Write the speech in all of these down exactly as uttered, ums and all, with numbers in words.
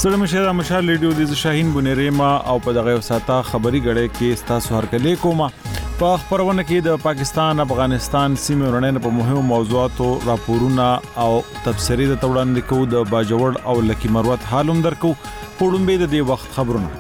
سلام شه مشال ریډیو د شاهین بنریما او په دغه وساته خبري غړې کې تاسو هرکلی کومه په خبرونه کې د پاکستان افغانستان سیمه ورننه په مهمو موضوعاتو راپورونه او تفسیری د توړاندې کو د باجوړ او لکی مروت حالوم درکو پړم به د دې وخت خبرونه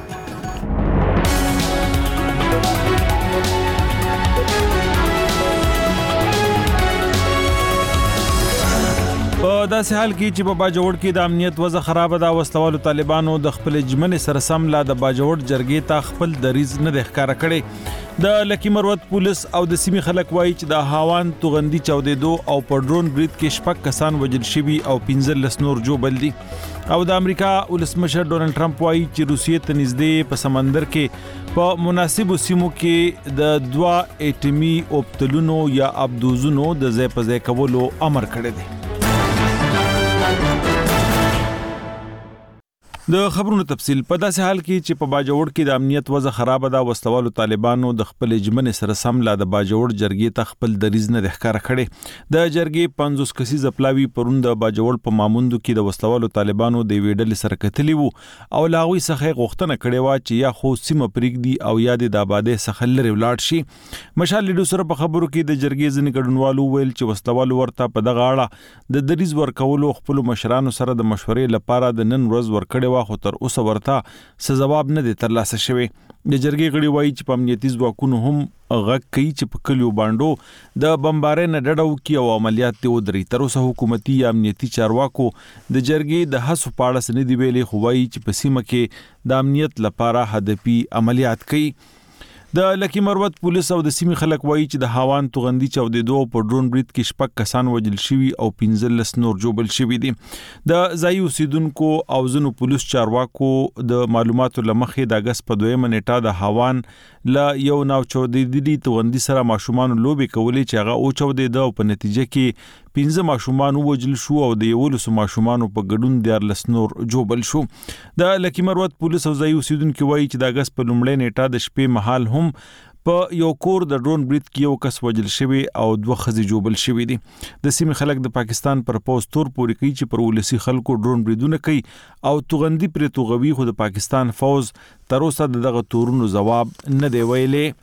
په داسې حال کې چې په باجوړ کې د امنیت وضع خراب ده وسلوالو طالبانو د خپل جمن سره سم لا د باجوړ جرګې ته خپل دریز نه د ښکارا کړي د لکی مروت پولیس او د سیمې خلک وایي چې د هاوان توغندي چودېدو او په ډرون برید کې شپږ کسان وژل شوي او پنځه لس نور جوړ دي او د امریکا ولسمشر ډونالد ټرمپ وایي چې روسیې ته نږدې په سمندر کې په مناسبو سیمو کې د دوا اټمی اوبتلونو یا ابدوزونو د ځای په ځای کولو امر کړی دی. د خبرونو تفصیل په داسې حال کې چې په باجوړ کې د امنیت وضع خراب ده وسلوالو طالبانو د خپل جمن سره سم لا د باجوړ جرګې ته خپل دریز نه د ښکارا کړي د جرګې پنځوس کسیز پلاوی پروند باجوړ په ماموندو کې د وسلوالو طالبانو د ویډل سره کتلی وو او لاغوي څخه غوښتنه کړې و چې یا خو سیمه پریږدي او یا د آبادې څخه لري ولاړ شي مشال لیډو سره په خبرو کې د جرګې ځنې ګډونوالو ویل چې وسلوالو ورته په دغه اړه د دریز ورکولو خپل مشرانو سره د مشورې لپاره د نن ورځ ورکړې خو تر اوسه ورته څه جواب نه دی ترلاسه شوی د جرګې غړي وایي چې په امنیتي ځواکونو هم غږ کوي چې په کلیو باندې د بمبارۍ نه ډډه وکړي او عملیات ته ودري تر اوسه حکومتي یا امنیتي چارواکو د جرګې د هڅو په اړه څه نه دی ویلي خو وایي چې په سیمه کې د امنیت لپاره هدفي عملیات کوي د لکی مروت پولیس او د سیمې خلک وایي چې د هاوان توغندي چودېدو په ډرون برید کې شپږ کسان وژل شوي او پنځه لس نور جوړ شوي دي د ځایي اوسیدونکو او ځینو پولیس چارواکو د معلوماتو لمخې د اگست په دویمه نیټه د هاوان لا یو ناو چودېدلي توغندي سره ماشومان لوبي کولې چې هغه او چودېده او په نتیجه کې پنځه ماشومان وژل شو او د یولسو ماشومان په ګډون د لس نور جوړ شو د لکی مروت پولیس او ځایي اوسیدونکو وایي چې د اگست په لومړۍ نیټه د شپې مهال هم په یو کور د ډرون برید کې یو کس وژل شوی او دوه ښځې جوړ شوي دي د سیمې خلک د پاکستان پر پوز تور پوري کوي چې پر ولسی خلکو ډرون بریدونه کوي او توغندي پر توغوي خو د پاکستان فوز تر اوسه دغه تورونو جواب نه دی ویلي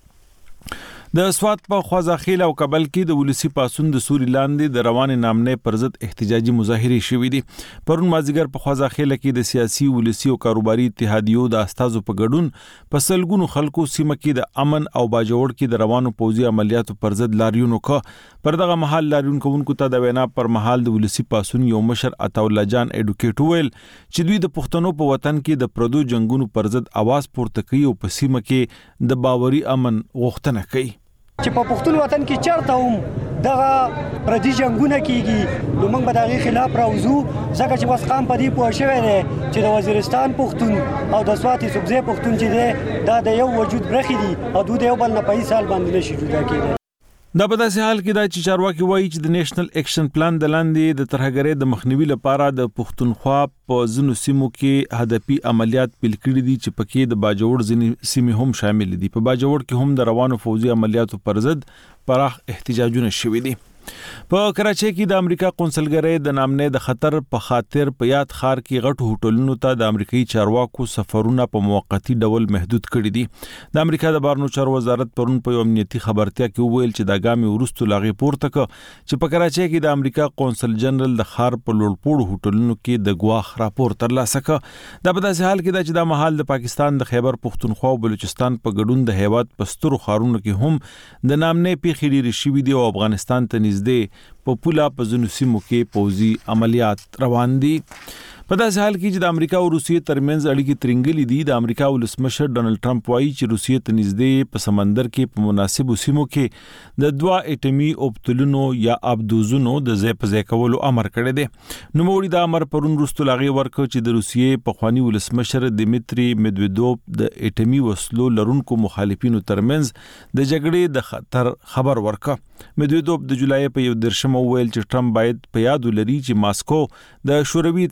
د سوات په خوازاخیل او کابل کې د ولسی پاسون د سوري لاندې د روان نامنې پر ضد احتجاجي مظاهره شوې دي پرون مازیګر په خوازاخیل کې د سیاسي ولسی او کاروباري اتحادیو د استازو په ګډون په سلګونو خلکو سیمه کې د امن او باجوړ کې د روانو پوځي عملیاتو پر ضد لاریونو کا پر دغه محل لاریون کوونکو ته د وینا پر محل د ولسی پاسون یو مشر عطا الله جان اډوکیټ ویل چې دوی د پښتنو په وطن کې د پردو جنگونو پر ضد आवाज پورته کوي او په سیمه کې د باوري امن غوښتنه کوي چې په پښتون وطن کې چرته هم دغه پردي جنگونه کیږي نو موږ به دغه خلاف راوځو ځکه چې بس قام په دې پوه شوی دی چې د وزیرستان پښتون او د سواتي سبزی پښتون چې دی دا د یو وجود برخې دي او دوی د یو بل نه په هیڅ حال باندې نشي جدا کېدای دا په داسې حال کې دا چې چارواکي وایي چې د نېشنل اکشن پلان د لاندې د ترهګرۍ د مخنیوي لپاره د پښتونخوا په ځینو سیمو کې هدفي عملیات پیل کړي دي چې پکې د باجوړ ځینې سیمې هم شامل دي په باجوړ کې هم د روانو فوزي عملیاتو پر ضد پراخ احتجاجونه شوي دي په کراچۍ کې د امریکا قونسلګرۍ د نامنې د خطر په خاطر په یاد خار کې غټو هوټلونو ته د امریکایي چارواکو سفرونه په موقتی ډول محدود کړي دي د امریکا د بهرنیو چارو وزارت پرون په یو امنیتي خبرتیا کې ویل چې د ګامي ورستو لاغي پورته ک چې په کراچۍ کې د امریکا قونسل جنرال د خار په لوړپوړو هوټلونو کې د ګواخ راپور ترلاسه ک د په داسې حال کې د چې د محل د پاکستان د خیبر پښتونخوا او بلوچستان په ګډون د هیواد پسترو خارونو کې هم د نامنې پیښې لري شوې دي او افغانستان ته نږدې په پولا په ځینو سیمو کې پوځي عملیات روان دي په داسې حال کې چې د امریکا او روسیې ترمنځ اړیکې ترنګلې دي د امریکا ولسمشر ډونالد ټرمپ وایي چې روسیې ته نږدې په سمندر کې په مناسبو سیمو کې د دوا اټمی اوبتلونو یا ابدوزونو د ځای په ځای کولو امر کړی دی نوموړي د امر پرون وروسته لاغي ورکړ چې د روسیې پخوانی ولسمشر دیمیتری میدویدوف د اټمی وسلو لرونکو مخالفینو ترمنځ د جګړې د خطر خبر ورکړ میدویدوف د جولای په یو درشم ویل چې ټرمپ باید په یاد ولري چې ماسکو د شوروي اتحاد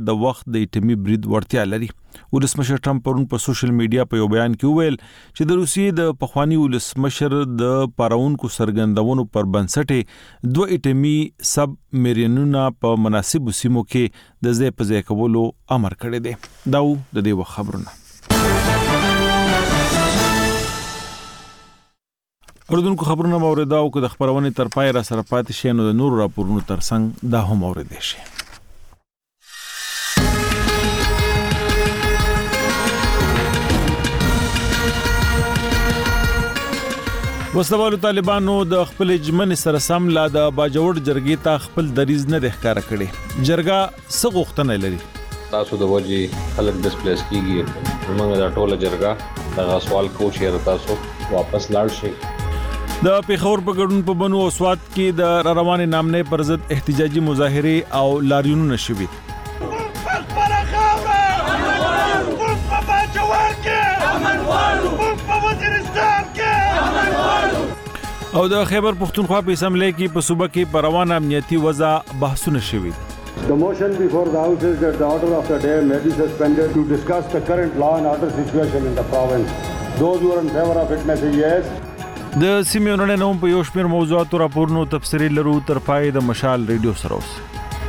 د وخت د ایټمي برید وړتیا لري. ولسمشر ټرمپ پرون په سوشل میډیا په یو بیان کې وویل چې د روسیې د پخوانی ولسمشر د پاراونکو سرګندونو پر بنسټ دوه ایټمي سب میرینونه په مناسبو سیمو کې د ځای په ځای کولو امر کړی دی. دا و د دې وخت خبرونه. اردوونکو خبرونه موریدا او که د خبرونې تر پای را سره پاتې شي نو د نور راپورونو ترڅنګ دا هم اوریدئ شي. وسلوالو طالبانو د خپل جمن سره سم لا د باجوړ جرګې ته خپل دریز نه ښکارا کړي. جرګه څه غوښتنه لري؟ تاسو د وجې خلک ډسپلیس کیږي، موږ دا ټوله جرګه دا سوال کوو چې تاسو واپس لاړ شئ. د پیښور په ګډون په بنو او سوات کې د روانې نامنې پر ضد احتجاجي مظاهره او لاریونونه شوي. او د خیبر پختونخوا په اسمبلی کې په صوبه کې په روانه امنیتي وضع بحثونه شوي. The motion before the House is that the order of the day may be suspended to discuss the current law and order situation in the province. Those who are in favor of it may say yes. د سیمونو نوم په یو شمېر موضوعاتو راپورونو تفسیری لرو تر پای د مشال ریډیو سره اوس.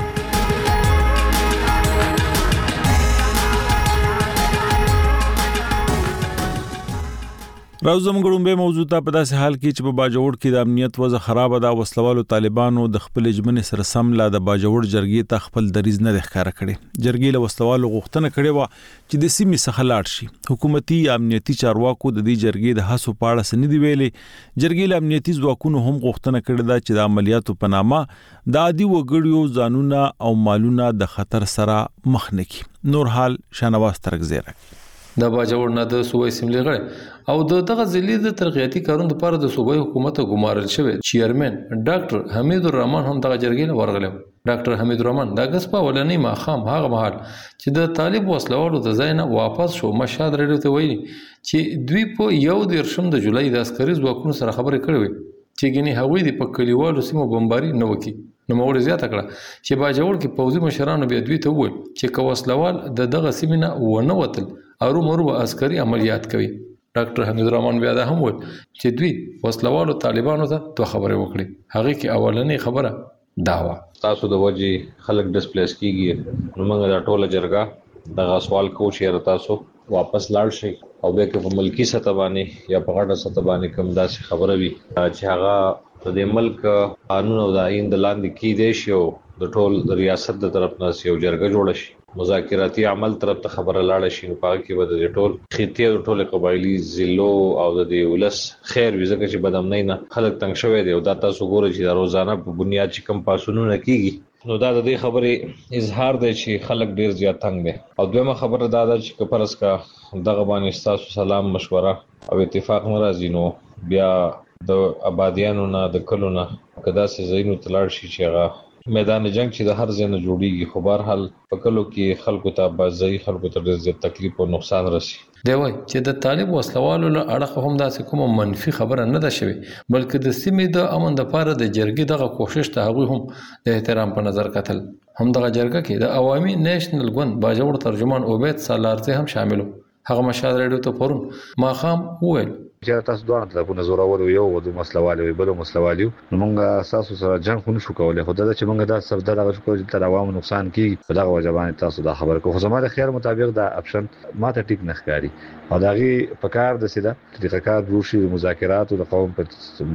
راوزم ګړم به موضوع ته په داسې حال کې چې په باجوړ کې د امنیت وضع خراب ده. وسلوالو طالبانو د خپل جمن سره سم لا د باجوړ جرګې ته خپل دریز نه ښکارا کړي. جرګې له وسلوالو غوښتنه کړې و چې د سیمې څخه لاړ شي. حکومتي امنیتي چارواکو د دې جرګې د هڅو په اړه سندې ویلې. جرګې له امنیتي ځواکونو هم غوښتنه کړې ده چې د عملیاتو په نامه د عادي وګړیو ځانونه او مالونه د خطر سره مخ نه کړي. نور حال شانواز ترګزیره د باجوړ نه د صوبې اسمبلی غړي او د دغه ضلع د ترقیاتي کارونو لپاره د صوبې حکومت ګمارل شوی چیرمن ډاکټر حمید الرحمن هم دغه جرګې له ورغلو. ډاکټر حمید الرحمن د اگست په ولنې ماخام هغه مهال چې د طالب وسلوالو د ځای نه واپس شو مشهد ریډیو ته ویلي چې دوی په یو دیرشم د جولای د عسکري ځواکونو سره خبرې کړې وي چې ګنې هغوی د په کلیوالو سیمو بمباري نه وکړي. نو موږ زیاته کړه چې باجوړ کې پوځي مشرانو بیا دوی ته وویل چې که وسلوال د دغه سیمې نه ونه وتل اورو مرو عسکري عملیات کوي. ډاکټر حمید الرحمن بیا دا هم وویل چې دوی وسلوالو طالبانو ته دوه خبرې وکړي. هغه کې اولنې خبره دا وه تاسو د وجې خلک ډسپلیس کیږي، نو موږ دا ټوله جرګه دغه سوال کوو چې تاسو واپس لاړ شئ او بیا که په ملکی سطح باندې یا په غټه سطح باندې کوم داسې خبره وي چې هغه د ملک قانون او د آئین د لاندې کیدای شي او د ټول ریاست د طرف نه یو جرګه جوړه شي، مذاکراتي عمل طرف ته خبره لاړه شي، نو په کې به د ټول خطي او ټول قبایلی ضلعو او د ولس خیر وي. ځکه چې بدامنۍ نه خلک تنګ شوی دی او دا تاسو ګورئ چې د روزانه په بنیاد چې کم پاسونونه کیږي، نو دا د دې خبرې اظهار دی چې خلک ډیر زیات تنګ دي. او دویمه خبره دا ده چې کپرس کا دغه باندې تاسو سلام مشوره او اتفاق ناراضي نو بیا د آبادیانو نه د کلو نه کدا سي زینو تلاړ شي چې هغه میدان جنگ چې د هر ځای نه جوړیږي، خو بهر حال په کلو کې خلکو ته بازي خلکو ته ډېر زیات تکلیف او نقصان رسي. دی وایي چې د طالب وسلوالو له اړخه هم داسې کومه منفي خبره نه ده شوې، بلکې د سیمې د امن لپاره د جرګې دغه کوشش ته هغوی هم د احترام په نظر کتل. هم دغه جرګه کې د عوامي نیشنل ګوند باجوړ ترجمان عبید سالارزی هم شامل و. هغه مشهد ریډیو ته پرون ماښام وویل چې تاسو دوه طرفونه زورور یو د مسلوالي وي بل مسلوالي، نو موږ اساسو سره جنگ خو نشو کولای. خو دا چې موږ دا سبدا دغه شو چې تر عوامو نقصان کیږي په دغه وجبان تاسو دا خبر کو. خو زما د خیر مطابق دا اپشن ماته ټیک نه ښکاری او داغي په کار د سیده طریقه کار روشي مذاکرات او د قوم په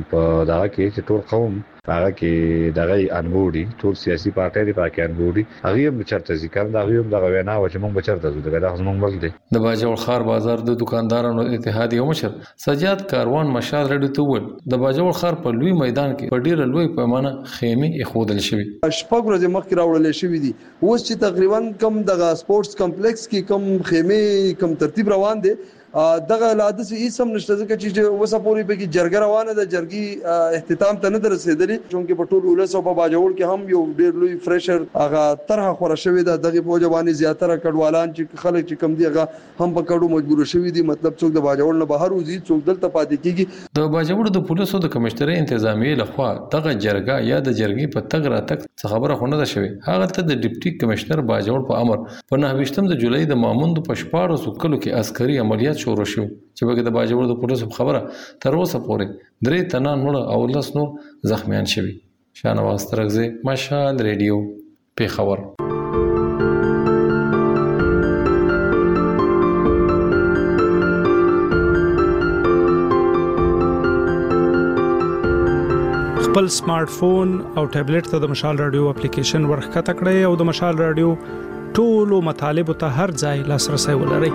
دغه کې چې ټول قوم هغه کې دغه انبوري ټول سیاسي پارټي دی پاکي انبوري هغه هم چرته ذکر دا هغه هم دغه وینا و چې موږ بچرته زو دغه د زمونږ بل دی. د باجوړ خار بازار د دکاندارانو اتحادیه مشر سجاد کاروان مشال ریډیو ته وویل د باجوړ خار په لوی میدان کې په ډیره لوی پیمانه خیمه اخودل شوی. شپږ ورځې مخکې راوړل شوی دي، اوس چې تقریبا کم دغه سپورتس کمپلیکس کې کم خیمه کم ترتیب روان دي دغه لاده سي سم نشته ځکه چې وسه پوری په کې جرګه روانه ده جرګي اختتام ته نه رسیدلی چونکه په ټول ولس او په باجوړ کې هم یو ډیر لوی فریشر هغه طرحه خور شوې ده دغه په ځواني زیاتره کډوالان چې خلک چې کم دي هغه هم په کډو مجبور شوي دي مطلب څوک د باجوړ نه بهر وځي څوک دلته پاتې کیږي د باجوړ د پولیسو د کمشنري انتظامیه لخوا دغه جرګه یا د جرګې په تګ راتګ خبره خونه ده شوی هغه ته د ډیپټي کمشنر باجوړ په امر په نهه ویشتم د جولای د ماموند په شپاړسو کلو کې عسکري عملیات شروع شو چې بګه د باجوړ د پولیسو خبره تر اوسه پورې درې تنه نور او لس نور زخمیان شوي. شاهنواز ترغزی، مشهد ریډیو، پیښور. خپل سمارټ فون او ټابلیټ ته د مشال رادیو اپلیکیشن ورخکته کړئ او د مشال رادیو ټولو مطالبه ته هر ځای لاسرسي ولرئ.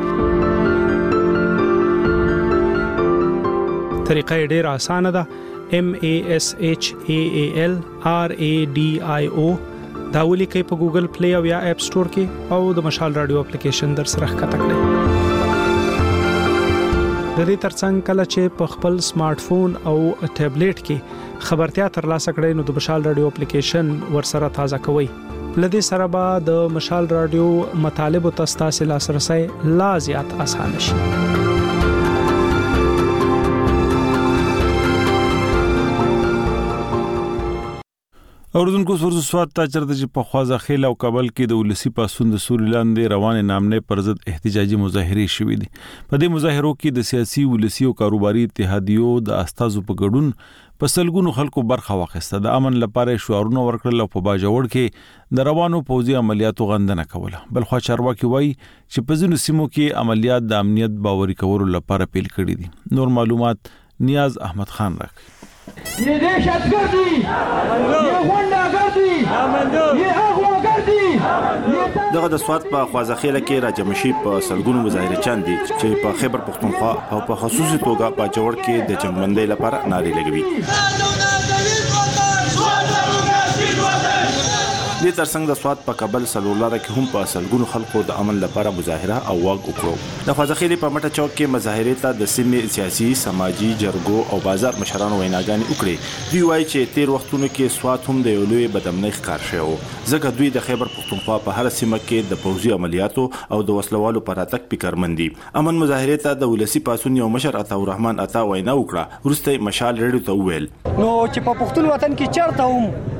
طریقه ډیره اسانه ده. M A S H A A L R A D I O دا ولیکئ په ګوګل پلی او یا اپ سٹور کې او د مشال رادیو اپلیکیشن در سره ښکته کړئ. د دې ترڅنګ کله چې په خپل سمارټ فون او ټابلیټ کې خبرتیا ترلاسه کړئ نو د مشال رادیو اپلیکیشن ورسره تازه کوئ. لدې سره به د مشال رادیو مطالب او تاسو لاسرسي لا زیات اسانه شي. اوردونکو سورز سواد تا چرته چې په خوازه خیل او کابل کې د ولسی پاسون د سوري لاندې روان نامنه پر ضد احتجاجي مظاهره شوې دي. په دې مظاهرو کې د سیاسي ولسی او کاروباري اتحادیو د استازو په ګډون په سلګونو خلکو برخه واخیسته. د امن لپاره شعارونه ورکړل او په باجوړ کې د روانو پوځي عملیاتو غندنه کوله. بل خو چارواکي وایي چې په ځینو سیمو کې عملیات د امنیت باوري کولو لپاره پیل کړي دي. نور معلومات نیاز احمد خان راکړي. یہ دہشت گردی یہ غونډه گردی یہ اغوا گردی. دغه د سواد په خوازخیله کې راجمشي په سلګونو مظاهره چاند دي چې په خیبر پختونخوا او په خصوصي توګه په جوړ کې د جنگبندۍ لپاره نارې لګوي. د ترڅنګ د سواد په کابل سلولاره کې هم په سلګونو خلکو د امن لپاره مظاهره او واګ وکړو. د خوازخیله په مټه چوک کې مظاهره ته د سیمې سیاسي، سماجی، جرګو او بازار مشرانو ویناګانې وکړې. دوی وایي چې تیر وختونو کې سواد هم د یو لوی بدامنۍ ښکار شوی و ځکه دوی د خیبر پختونخوا په هر سیمه کې د پوځي عملیاتو او د وسلوالو پر اتک فکرمندي. امن مظاهره ته د ولسی پاسون یو مشر عطا الرحمن عطا وینا وکړه. ورسته مشال ریډیو ته وویل نو چې په پښتون وطن کې چرته هم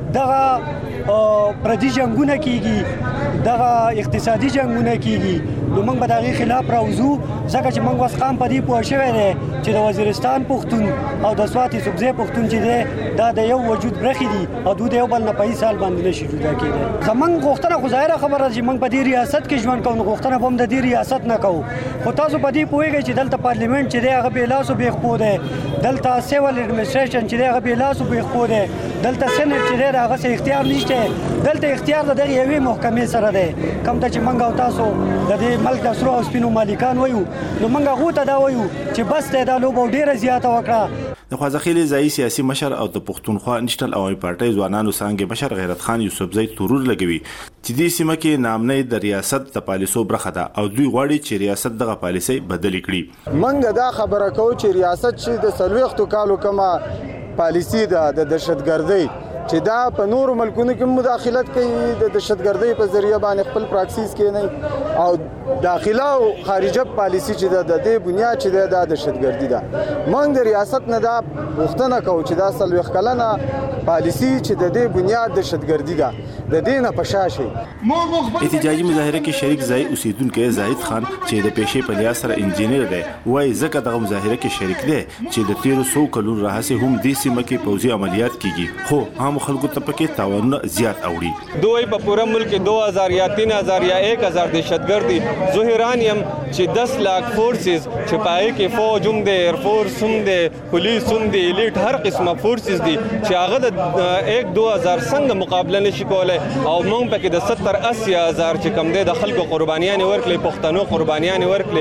دغه پردي جنگونه کیږي دغه اقتصادي جنگونه کیږي نو موږ به دغه خلاف راوځو ځکه چې موږ وسقام په دې پوه شوی دی چې د وزیرستان پښتون او د سواتي صوبځي پښتون چې دی دا د یو وجود برخې دي او دوی د یو بل نه په سال باندې نشي جدا کېدای. زمونږ غوښتنه خو ظاهره خبره چې موږ په دې ریاست کې ژوند کوو غوښتنه به هم د دې ریاست نه کوو خو تاسو په دې پوهیږئ چې دلته پارلیمنت چې دی هغه بې لاسو بې خپو دی دلته سیول اډمنسټریشن چې دی هغه بې لاسو بې خپو دی دلته سېنټ چې دی هغه څه اختیار نشته دلته اختیار د دغه یوې محکمې سره دی کوم ته چې موږ او تاسو د دې ملک د سرو او سپینو مالکان وایو نو موږ هغو ته دا وایو چې بس دی دا لوبه ډېره زیاته وکړه. د خوازخیل ځایي سیاسي مشر او د پښتونخوا نېشنل عوامي پارټۍ ځوانانو څانګې مشر غیرت خان یوسفزی تورور لګوي چې دې سیمه کې نامنۍ د ریاست د پالیسو برخه ده او دوی غواړي چې ریاست دغه پالیسي بدل کړي. منګه دا خبره کوو چې ریاست چې د سلويختو کالو کما پالیسی ده د دهشتګردۍ چې دا په نورو ملکونو کې مداخلت کوي د دهشتګردۍ په ذریعہ باندې خپل پراکسیس کوي نه او داخله او خارجه پالیسی چې د دې بنیاد چې د دهشتګردي ده موږ د ریاست نه دا غوښتنه کوو چې دا سلويخ کلنه پالیسی چې د دې بنیاد دهشتګردي ده د دې نه پشاشي. احتجاجي مظاهره کې شریک ځای اوسیدونکو زاهد خان چې د پیشې په لیاس سره انجینر دی وایي ځکه دغه مظاهره کې شریک دی چې د تیرو سو کلونو راهسه هم د سیمه کې پوځي عملیات کیږي خو هم خلکو ته پکې تاوانونه زیات اوړي. دوی په پوره ملک کې دو هزار یا تین هزار یا ایک هزار دهشتګردي ظاهران یم چې دس لاک فورسز چې پای کې فوج هم دی ایر فورس هم دی پولیس هم دی الیټ هر قسمه فورسز دي چې هغه د ایک دو هزار څنګه مقابله نشي کولای او موږ پکې د ستر اسی هزار چې کم دی د خلکو قربانیان ورکړي پښتنو قربانیان ورکړي.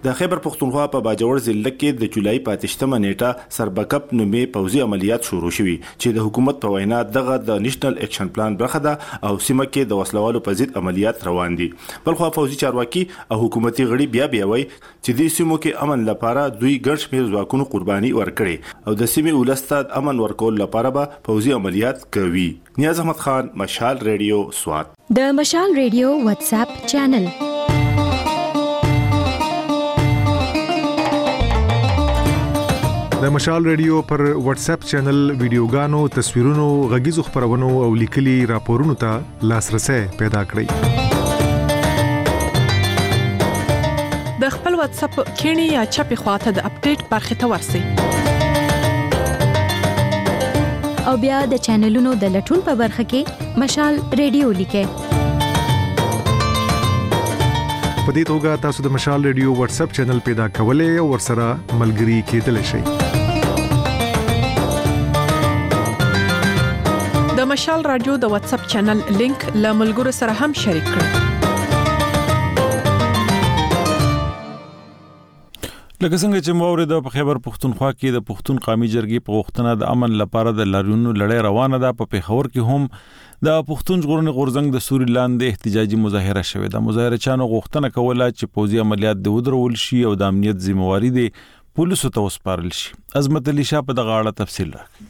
د خیبر پختونخوا په باجوړ ضلع کې د جولای په اتشتمه نیټه سربکپ نومې پوځي عملیات شروع شوي چې د حکومت په وینا دغه د نېشنل اکشن پلان برخه ده او سیمه کې د وسلوالو په ضد عملیات روان دي. بلخو پوځي چارواکي او حکومتي غړي بیا بیا وایي چې د سیمو کې امن لپاره دوی ګڼ شمېر ځواکونو قرباني ورکړي او د سیمې ولست امن ورکول لپاره به پوځي عملیات کوي. نیاز احمد خان، مشال ریډیو، سوات. د مشال ریډیو واتس اپ چینل. د مشال ریډیو پر واتس اپ چینل ویډیوګانو، تصویرونو، غږیزو خبرونو او لیکلي راپورونو ته لاسرسي پیدا کړئ. د خپل واتس اپ کینی یا چپی خواته د اپډیټ برخه ته ورسئ. او بیا د چینلونو د لټون په برخه کې مشال ریډیو لیکئ. په دې توګه تاسو د مشال ریډیو واتس اپ چینل پیدا کولای او ورسره ملګري کېدلی شئ. د مشال رادیو د واتس اپ چینل لینک له ملګرو سره هم شریک کړئ. لکه څنګه چې مورید په خیبر پختونخوا کې د پښتون قومي جرګې په غوښتنه د امن لپاره د لاریونونو لړۍ روانه ده. په پیښور کې هم د پښتون ژغورنې غورځنګ د سوري لاندې احتجاجي مظاهره شوې ده. مظاهرچیانو غوښتنه کوله چې پوځي عملیات د ودرول شي او د امنیت ذمہواری دي پولیسو ته وسپارل شي. عظمت علي شاه په دغه اړه تفصیل راکړي.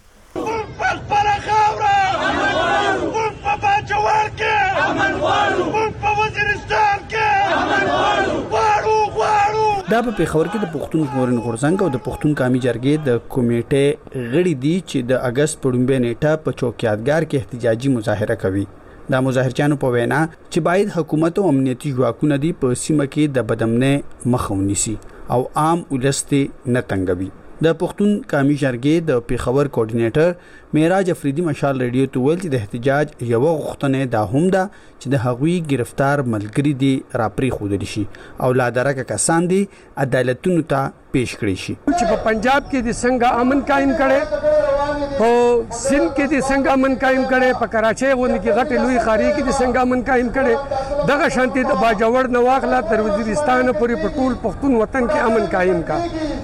دا په پیښور کې د پښتون ژغورنې غورځنګ او د پښتون قومي جرګې د کمیټې غړي دي چې د اگست په لومړۍ نیټه په چوکیادګار کې احتجاجي مظاهره کوي. دا مظاهرچیانو په وینا چې باید حکومت او امنیتي ځواکونه دي په سیمه کې د بدامنۍ مخه ونیسي او عام ولست نه تنګوي. د پښتون قومي جرګې د پیښور کوارډینیټر معراج افریدي مشال ریډیو ته ویل چې د احتجاج یو غوښتنه دا هم ده چې د هغوی گرفتار ملګری دي راپری خودل شي او لا درکه کسان دي عدالتونو ته پیش کړی شي. چې په پنجاب کې د څنګه امن قائم کړي، په سند کې د څنګه امن قائم کړي، په کراچۍ غونډه کې غټ لوی خاري کې د څنګه امن قائم کړي، دغه شانتي د باجوړ نواخلا تر وزیرستان پورې په ټول پښتون وطن کې امن قائم کا.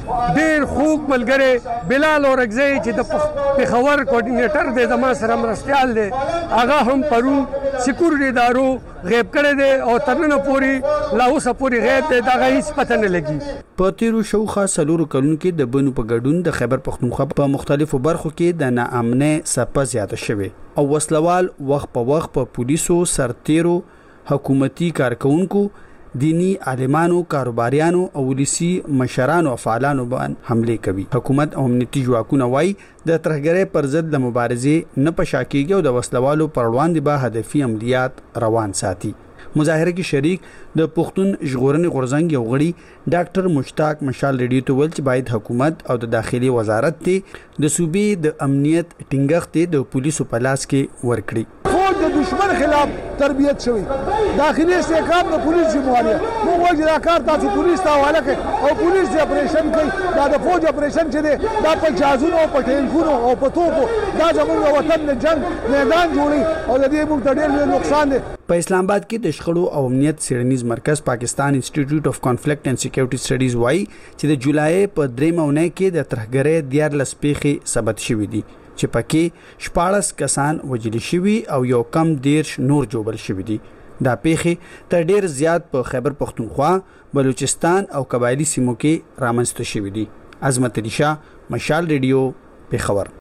ډېر خوږ ملګری بلال اورګزی چې د پیښور کوارډینیټر د زما سره مرستيال دی، هغه هم پرون سکیورټي ادارو غیب کړی دی او ترنه پوری لا اوسه پوری غیب دی، دغه هیڅ پته نه لګي. په تیرو شوخه سلورو کلونو کې د بنو په ګډون د خیبر پختونخوا په مختلفو برخو کې د ناامنۍ څپه زیاته شوې او وسلوال وخت په وخت په پولیسو، سرتیرو، حکومتي کارکونکو، دینی عالمانو، کاروباریانو او ولسی مشرانو او فعالانو باندې حمله کوي. حکومت او امنیتي ځواکونه وايي د ترهګرۍ پر ضد د مبارزې نه پشاکیږي او د وسلوالو پر وړاندې به هدفي عملیات روان ساتي. مظاهره کې شریک د پښتون ژغورنې غورځنګ یو غړي ډاکټر مشتاق مشال ریډیو ته ویل چې باید حکومت او د داخلي وزارت ته د صوبې د امنیت ټینګښت د پولیسو په لاس کې ورکړي. فوج د دشمن خلاف تربیت شوی، داخلي استحکام د پولیس ذمہواری مو وایي دا کار تاسو پولیس ته حواله کړئ او پولیس د اپریشن کوي. دا د فوج اپریشن چې دی دا په جازونو او په ټینکونو او په توپو دا زموږ وطن د جنگ میدان جوړي او د دې موږ ته ډېر نقصان دی. په اسلام آباد کې د شخړو او امنیت څېړنیز مرکز پاکستان انسټیټیوټ اف کانفلیکټ اینڈ سکیورټي سټډیز وايي چې د جولای په درې مونې کې د ترهګرۍ دیارلس پیښې ثبت شوې دي چې پکې شپاړس کسان وژل شوي او یو کم دیرش نور جوړل شوي دي. دا پیښې تر ډیر زیات په خیبر پختونخوا، بلوچستان او قبایلی سیمو کې رامنځته شوي دي. عظمت علي شاه، مشال ریډیو، پیښور.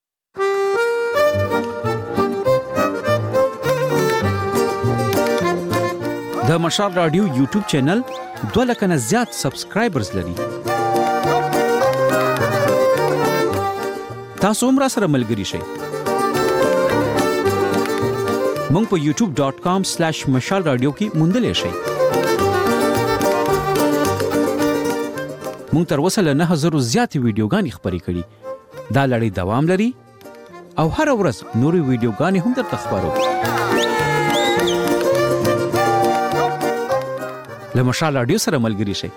د مشال رادیو یوټیوب چینل دوه لک نه زیات سبسکرایبرز لري. تاسو هم را سره ملګري شئ. مونږ په یوټیوب ډاٹ کام سلیش مشال رادیو کې موندلی شئ. مونږ تر اوسه له نه هزارو زیاتې ویډیوګانې خپرې کړي. دا لړۍ دوام لري او هر ورځ نورې ویډیوګانې هم درته خپرو. له مشال رادیو سره ملګري شئ.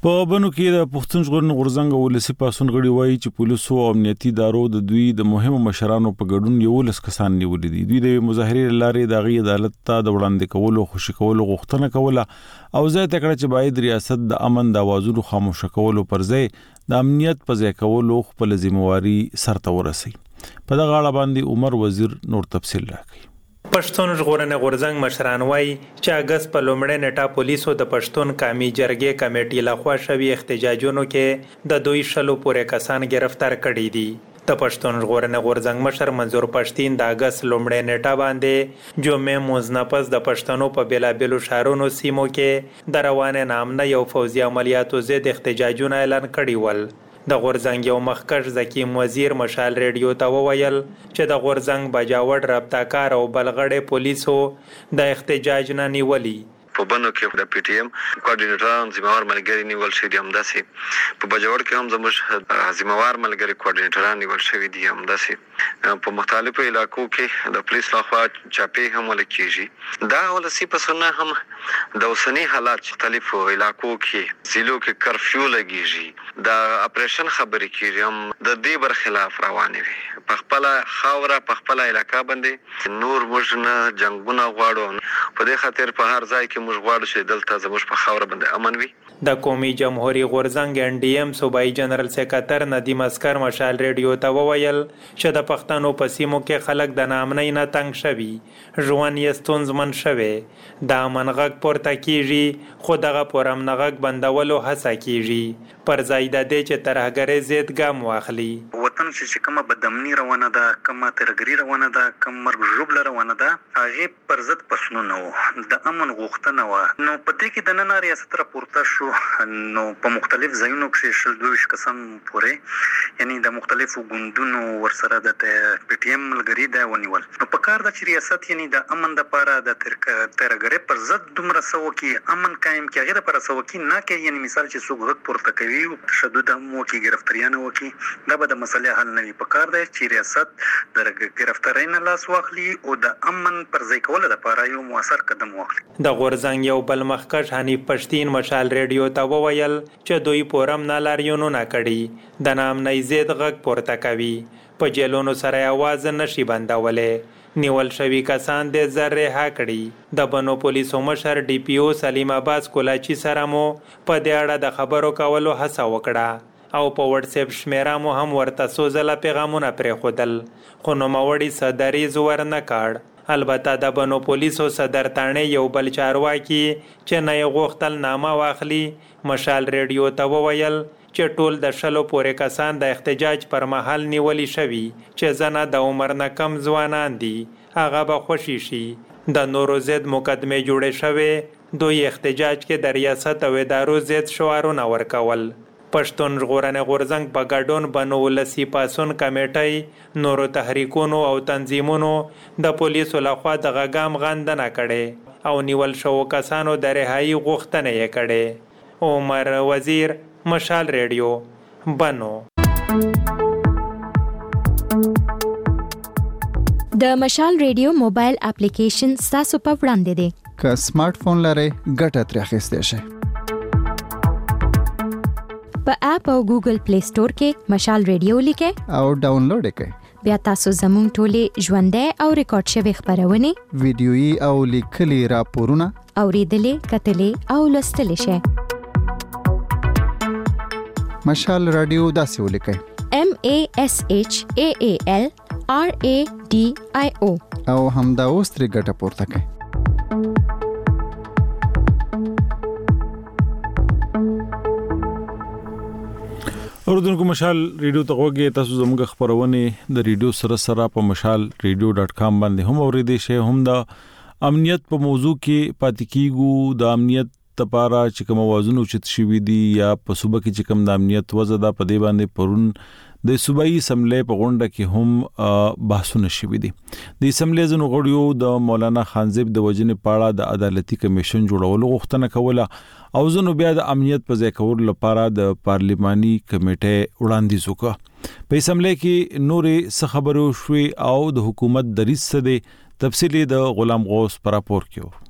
په بنو کې د پښتون ژغورنې غورځنګ ولسی پاسون غړي وایي چې پولیسو او امنیتي ادارو د دوی د مهمو مشرانو په ګډون یو لس کسان نیولې دي. دوی د مظاهرې لارې د غي عدالت ته د وړاندې کولو خوشی کولو غوښتنه کوله او زه ته کړه چې باید ریاست د امن د اوازونو خاموش کولو پر ځای د امنیت په ځای کولو خپل ذمہواری سرته ورسي. په دغه اړه باندې عمر وزیر نور تفصیل راکړي. پښتون ژغورنې غورځنګ مشران وایي چې اگست په لومړۍ نیټه پولیسو د پښتون قومي جرګې کمیټې لخوا شوي احتجاجونو کې د دوی شلو پورې کسان گرفتار کړي دي. د پښتون ژغورنې غورځنګ مشر منظور پښتين د اگست لومړۍ نیټه باندې جمعې موزنپس د پښتنو په بیلابلو شهرونو سیمو کې د روان نامنه یو فوزي عملیاتو ضد احتجاجونه اعلان کړي ول. د غورځنګ یو مخکښ زکیم وزیر مشال ریډیو ته وویل چې د غورځنګ بجاوړ رابطه‌کار او بلغړې پولیسو د احتجاج نه نیولي. په بنو کې د پی ټی ایم کوارډینیټران ذمہوار ملګری نیول شوی دي. همداسې په بجاوړ کې هم زموږ ذمہوار ملګری کوارډینیټران نیول شوی دي. همداسې په مختلفو علاقو کې د پولیس لخوا چاپې هم ولکېږي. دا ولسی پسونه هم د اوسنی حالات مختلفو علاقو کې ضلعو کې کرفیو لګیږي. د اپریشن خبرې کیږي هم د دې برخلاف روانې وي. په خپل خاوره په خپل علاقہ باندې نور موږ نه جنگونه غواړو. په دې خاطر په هر ځای کې موږ غواړو چې دلته زموږ په خاوره باندې امن وي. د قومي جمهوریت غورځنګ ان ډي ام صوبایي جنرال سیکریټر ندیم اسکر مشال ریډیو ته وویل چې د پښتنو په سیمو کې خلک د نامنۍ نه تنګ شوي، ژوند یې ستونزمن شوی. د امن غږ پورته کیږي خو دغه پر امن غږ بندولو هڅه کیږي پر ځای د دې چې ترهګرۍ ضد ګام واخلي. وطن چې کومه بدامني روانه ده، کومه ترهګري روانه ده، کوم مرګ ژوبله روانه ده، هغه پر ضد پسنونه وو، د امن غوښتنه وه. نو په دې کې د نن ریاست راپورته شو، نو په مختلف ځایونو کې شل دوه کسان پورې یعنی د مختلفو ګوندونو ورسره د پی ټی ایم ملګری ده ونیول. نو په کار ده چې ریاست یعنی د امن لپاره د ترهګرۍ پر ضد دومره سوه کې امن قایم کړي، هغه لپاره سوه کې نه کوي. یعنی مثال چې څوک غږ پورته کوي تشدد هم وکړي، ګرفتاریانه وکړي، دا به د مسلې حل نه وي. په کار ده چې ریاست د ګرفتارۍ نه لاس واخلي او د امن پر ځای کولو لپاره یو مؤثر قدم واخلي. د غورځنګ یو بل مخکښ حنیف پښتين مشال ریډیو ته وویل چې دوی پورم نه لاریونونه کړي، د نامنۍ ضد غږ پورته کوي، په جیلونو سره आवाज نشي بندولې. نیول شوی کسان د زر رها کړي. د بنو پولیسو مشر ډي پی او سلیم عباس کولاچی سره مو په دې اړه د خبرو کولو هڅه وکړه او په واتس اپ شمیره مو هم ورته سوزله پیغامونه پرېښودل، خو نوموړي څه دریځ ورنه کړ. البته د بنو پولیسو صدر تانې یو بل چارواکي چې نه یې غوښتل نامه واخلي مشال ریډیو ته وویل چې ټول د شلو پورې کسان د احتجاج پر مهال نیولي شوي چې زنه د عمر نه کم ځوانان دي، هغه به خوشي شي. د نورو ضد مقدمې جوړې شوې، دوی احتجاج کې د ریاست او ادارو ضد شعارونه ورکول. پښتون ژغورنې غورځنګ په ګډون بنو ولسي پاسون کمیټۍ نورو تحریکونو او تنظیمونو د پولیسو لخوا د غږام غندنه کړې او نیول شوو کسانو د رهایي غوښتنه یې کړې. عمر وزیر، مشال ریډیو، بنو. د مشال ریډیو موبایل اپلیکیشن تاسو په وړاندې دی. که سمارټ فون لرئ ګټه ترې اخیستی شئ. په اپ او ګوګل پلی سٹور کې مشال ریډیو لیکئ او ډاونلوډ کړئ. بیا تاسو زموږ ټولې ژوندۍ او ریکارډ شوي خبرونه، ویډیويي او لیکلي راپورونه اوریدلې، کتلې او لوستلې شئ. مشال رادیو داسې ولیکئ: M A S H A A L R A D I O او همدا اوس ترې ګټه پورته کړئ. اوردونکو مشال ریډیو ته غوږی، تاسو زموږ خبرونه د ریډیو سره سره په مشال ریډیو ډاٹ کام باندې هم اوریدئ شئ. هم د امنیت په موضوع کې پاتې کیږو. د امنیت لپاره چې کوم وازونه چت شوي دي یا په صوبه کې چې کوم د امنیت وضع ده، په دې باندې پرون د صوبایي اسمبلی په غونډه کې هم بحثونه شوي دي. د اسمبلی ځینو غړیو د مولانا خانزیب د وژنې په اړه د عدالتي کمیشن جوړولو غوښتنه کوله او ځینو بیا د امنیت په ځای کولو لپاره د پارلیماني کمیټې وړاندیز وکړ. په اسمبلی کې نورې څه خبرې وشوې او د حکومت دریځ څه دی، تفصیل د غلام غوث پر راپور کې.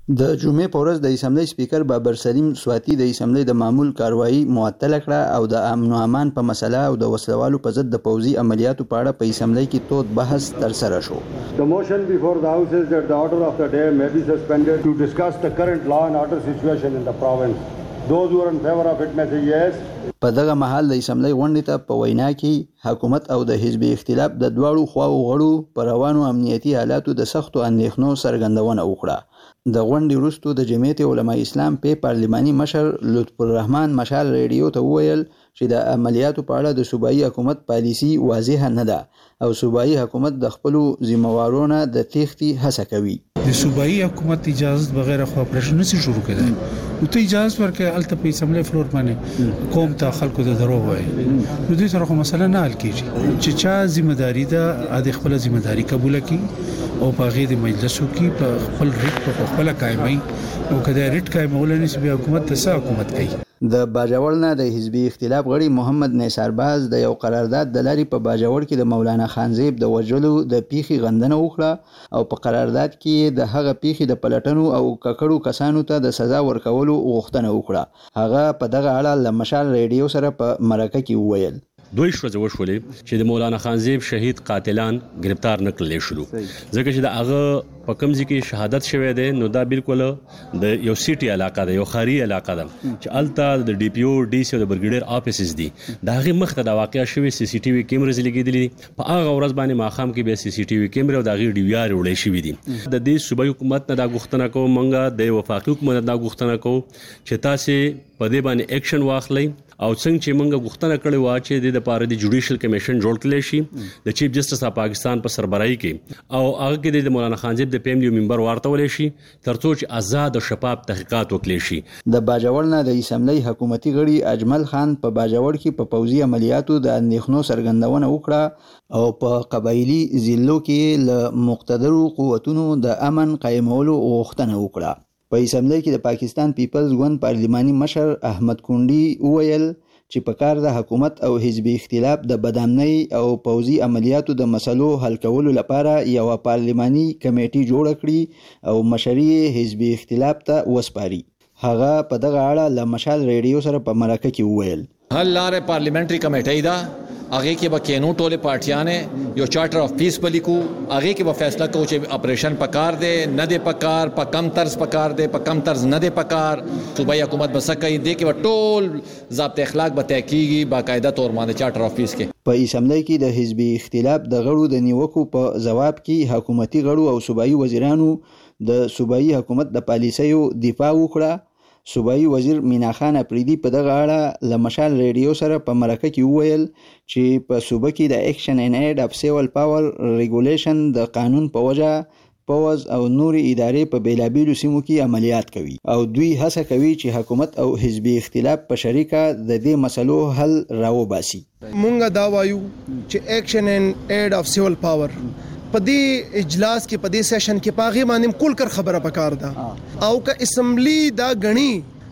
د جمعې په ورځ د اسمبلی سپیکر بابر سلیم سواتی د اسمبلی د معمول کاروایی معطل کړه او د امن او امان په مسله او د وسلوالو په ضد د پوځي عملیاتو په اړه په اسمبلی کې تود بحث ترسره شو. The motion before the House is that the order of the day may be suspended to discuss the current law and order situation in the province. Those who are in favor of it may say yes. په دغه مهال د اسمبلی غونډې ته په وینا کې حکومت او د حزبي اختلاف د دواړو خواو غړو پر روانو امنیتي حالاتو د سختو اندېښنو څرګندونه وکړه. د غونډې وروسته د جمعیت علماء اسلام په پارلماني مشر لطف الرحمن مشال ریډیو ته وویل چې د عملیاتو په اړه د صوبایي حکومت پالیسي واضح نه ده او صوبایي حکومت د خپل ذمہوارونو د تېښتې هڅه کوي. د صوبایي حکومت اجازه بغیر خو اپریشن نشي شروع کړي. نو ته اجازه ورکړې الته په اسمبلی فلور باندې قوم ته خلکو د درو وای. نو دوی سره خو مسله نه حل کیږي چې چا ذمہداري ده د خپل ذمہداري قبول کړي او په غیر مجلسو کې په خپل ریټ په خپل قائمي او کله ریټ قائمول نه سي حکومت ته څه حکومت کوي. د باجوړ نه د حزبي اختلاف غړي محمد نثار باز د یو قرارداد د لاري په باجوړ کې د مولانا خانزیب د وجلو د پیخي غندنه وکړه او په قرارداد کې د هغه پیخي د پلټنو او ککړو کسانو ته د سزا ورکولو غوښتنه وکړه. هغه په دغه اړه ل مشال ریډیو سره په مرکه کې وویل دوی شوځ وشولې چې د مولانا خانزیب شهید قاتلان گرفتار نکړل شول ځکه چې د هغه په کمزې کې شهادت شوه دی. نو دا بالکل د یو سیټي علاقه ده یو خاري علاقه ده چې الته د ډي پی او ډي سي او د برګیډر افیسز دي دا هغه مخته د واقعیا شوی سی سی ټي وي کیمرز لګیدلې په هغه ورځ باندې ماخام کې به سی سی ټي وي کیمرې او د هغه ډي وی ار وړې شوی دي. د دې صوبایي حکومت نه دا غوښتنه کوم منګه د وفاقي حکومت نه دا غوښتنه کوم چې تاسو په دې باندې اکشن واخلئ او څنګه چې موږ غوښتنه کړې و چې د لپاره د جوډیشل کمیشن جوړ کړل شي د چیف جسټس اف پاکستان په سربراهي کې او هغه کې د مولانا خانزیب د پیم یو ممبر ورته شي ترڅو چې آزاد او شفاف تحقیقات وکړي شي. د باجوړ نه د اسمبلی حکومتي غړي اجمل خان په باجوړ کې په پوځي عملیاتو د اندېښنو څرګندونه وکړه او په قبایلی ضلعو کې له مقتدرو قوتونو د امن قائمولو غوښتنه وکړه. په اسمبلی کې د پاکستان پیپلز ګوند پارلماني مشر احمد کونډي وویل چې په کار د حکومت او حزبي اختلاف د بدامنۍ او پوځي عملیاتو د مسلو حل کولو لپاره یو پارلماني کمیټي جوړ کړي او مشري حزبي اختلاف ته وسپاري. هغه په دغه اړه ل مشال ریډیو سره په مرکه کې وویل حل لارې پارلیمنټري کمیټي دا هغه کې به کینو ټوله پارټیانه یو چارټر اف پیس پلیکو هغه کې به فیصله کوي چې اپریشن پکار دی نه دی پکار په کم طرز پکار دی په کم طرز نه دی پکار صوبایي حکومت بس کوي دی کې ټول ضابط اخلاق به تحقیقي باقاعده تور باندې چارټر اف پیس کې. په اسمبلی کې د حزبي اختلاف د غړو د نیوکو په جواب کې حکومتي غړو او صوبایي وزیرانو د صوبایي حکومت د پالیسیو دفاع وکړه. صوبایي وزیر مینا خان اپریدي په دغه اړه ل مشال ریډیو سره په مرکه کې وویل چې په صوبه کې د اکشن ان ایډ اف سیول پاور ریګولیشن د قانون په وجه پوز او نوري ادارې په بیلابیلو سیمو کې عملیات کوي او دوی هڅه کوي چې حکومت او حزبي اختلاف په شریکه د دې مسلو حل راوباسي. مونږ دا وایو چې اکشن ان ایډ اف سیول پاور په دې اجلاس کې په دې سیشن کې پاغي باندې کول کر خبره پکار ده او که اسمبلی دا غني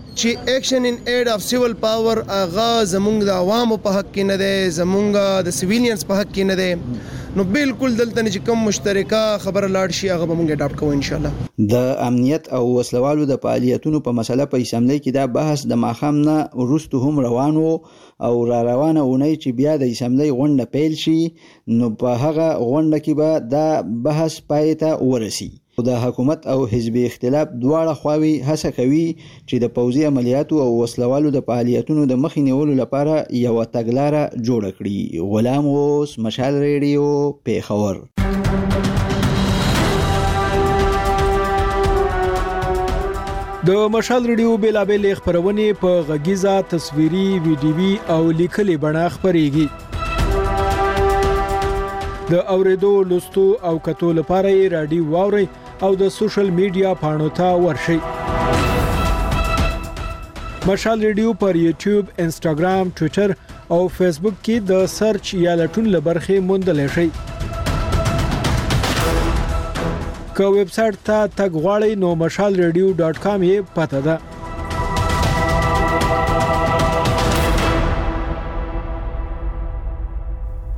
چې اکشن ان ایډ اف سیول پاور اغا زمونږ د عوامو په حق کې نه ده زمونږ د سیویلینز په حق کې نه ده نو بالکل دلته چې کوم مشترکه خبره لاړ شي هغه به موږ اډاپټ کوو ان شاء الله. د امنیت او وسلوالو د فعالیتونو په مسله په اسمبلی کې دا بحث د ماخام نه وروسته هم روان وو او را روانه ونی چې بیا د اسمبلی غونډه پیل شي نو په هغه غونډه کې به دا بحث پای ته ورسي. د حکومت او حزبي اختلاف دواړه خواوې هڅه کوي چې د پوځي عملیاتو او وسلوالو د فعالیتونو د مخې نیولو لپاره یو تګلاره جوړه کړي. غلام اوس مشال ریډیو پیښور. د مشال ریډیو بیلابل خبرونه په غږیزه تصویري ویډیوي او لیکلي بڼه خبريږي. د اوریدو لوستو او کتو لپاره رادیو واوري او د سوشل میډیا پاڼو ته ورشي. مشال ریډیو پر یوټیوب، انسټاګرام، ټوئیټر او فیسبوک کې د سرچ یا لټون لبرخه موندل شي. که ویب سټ ته تګ غواړئ نو مشال ریډیو ډاٹ کام یې پته ده.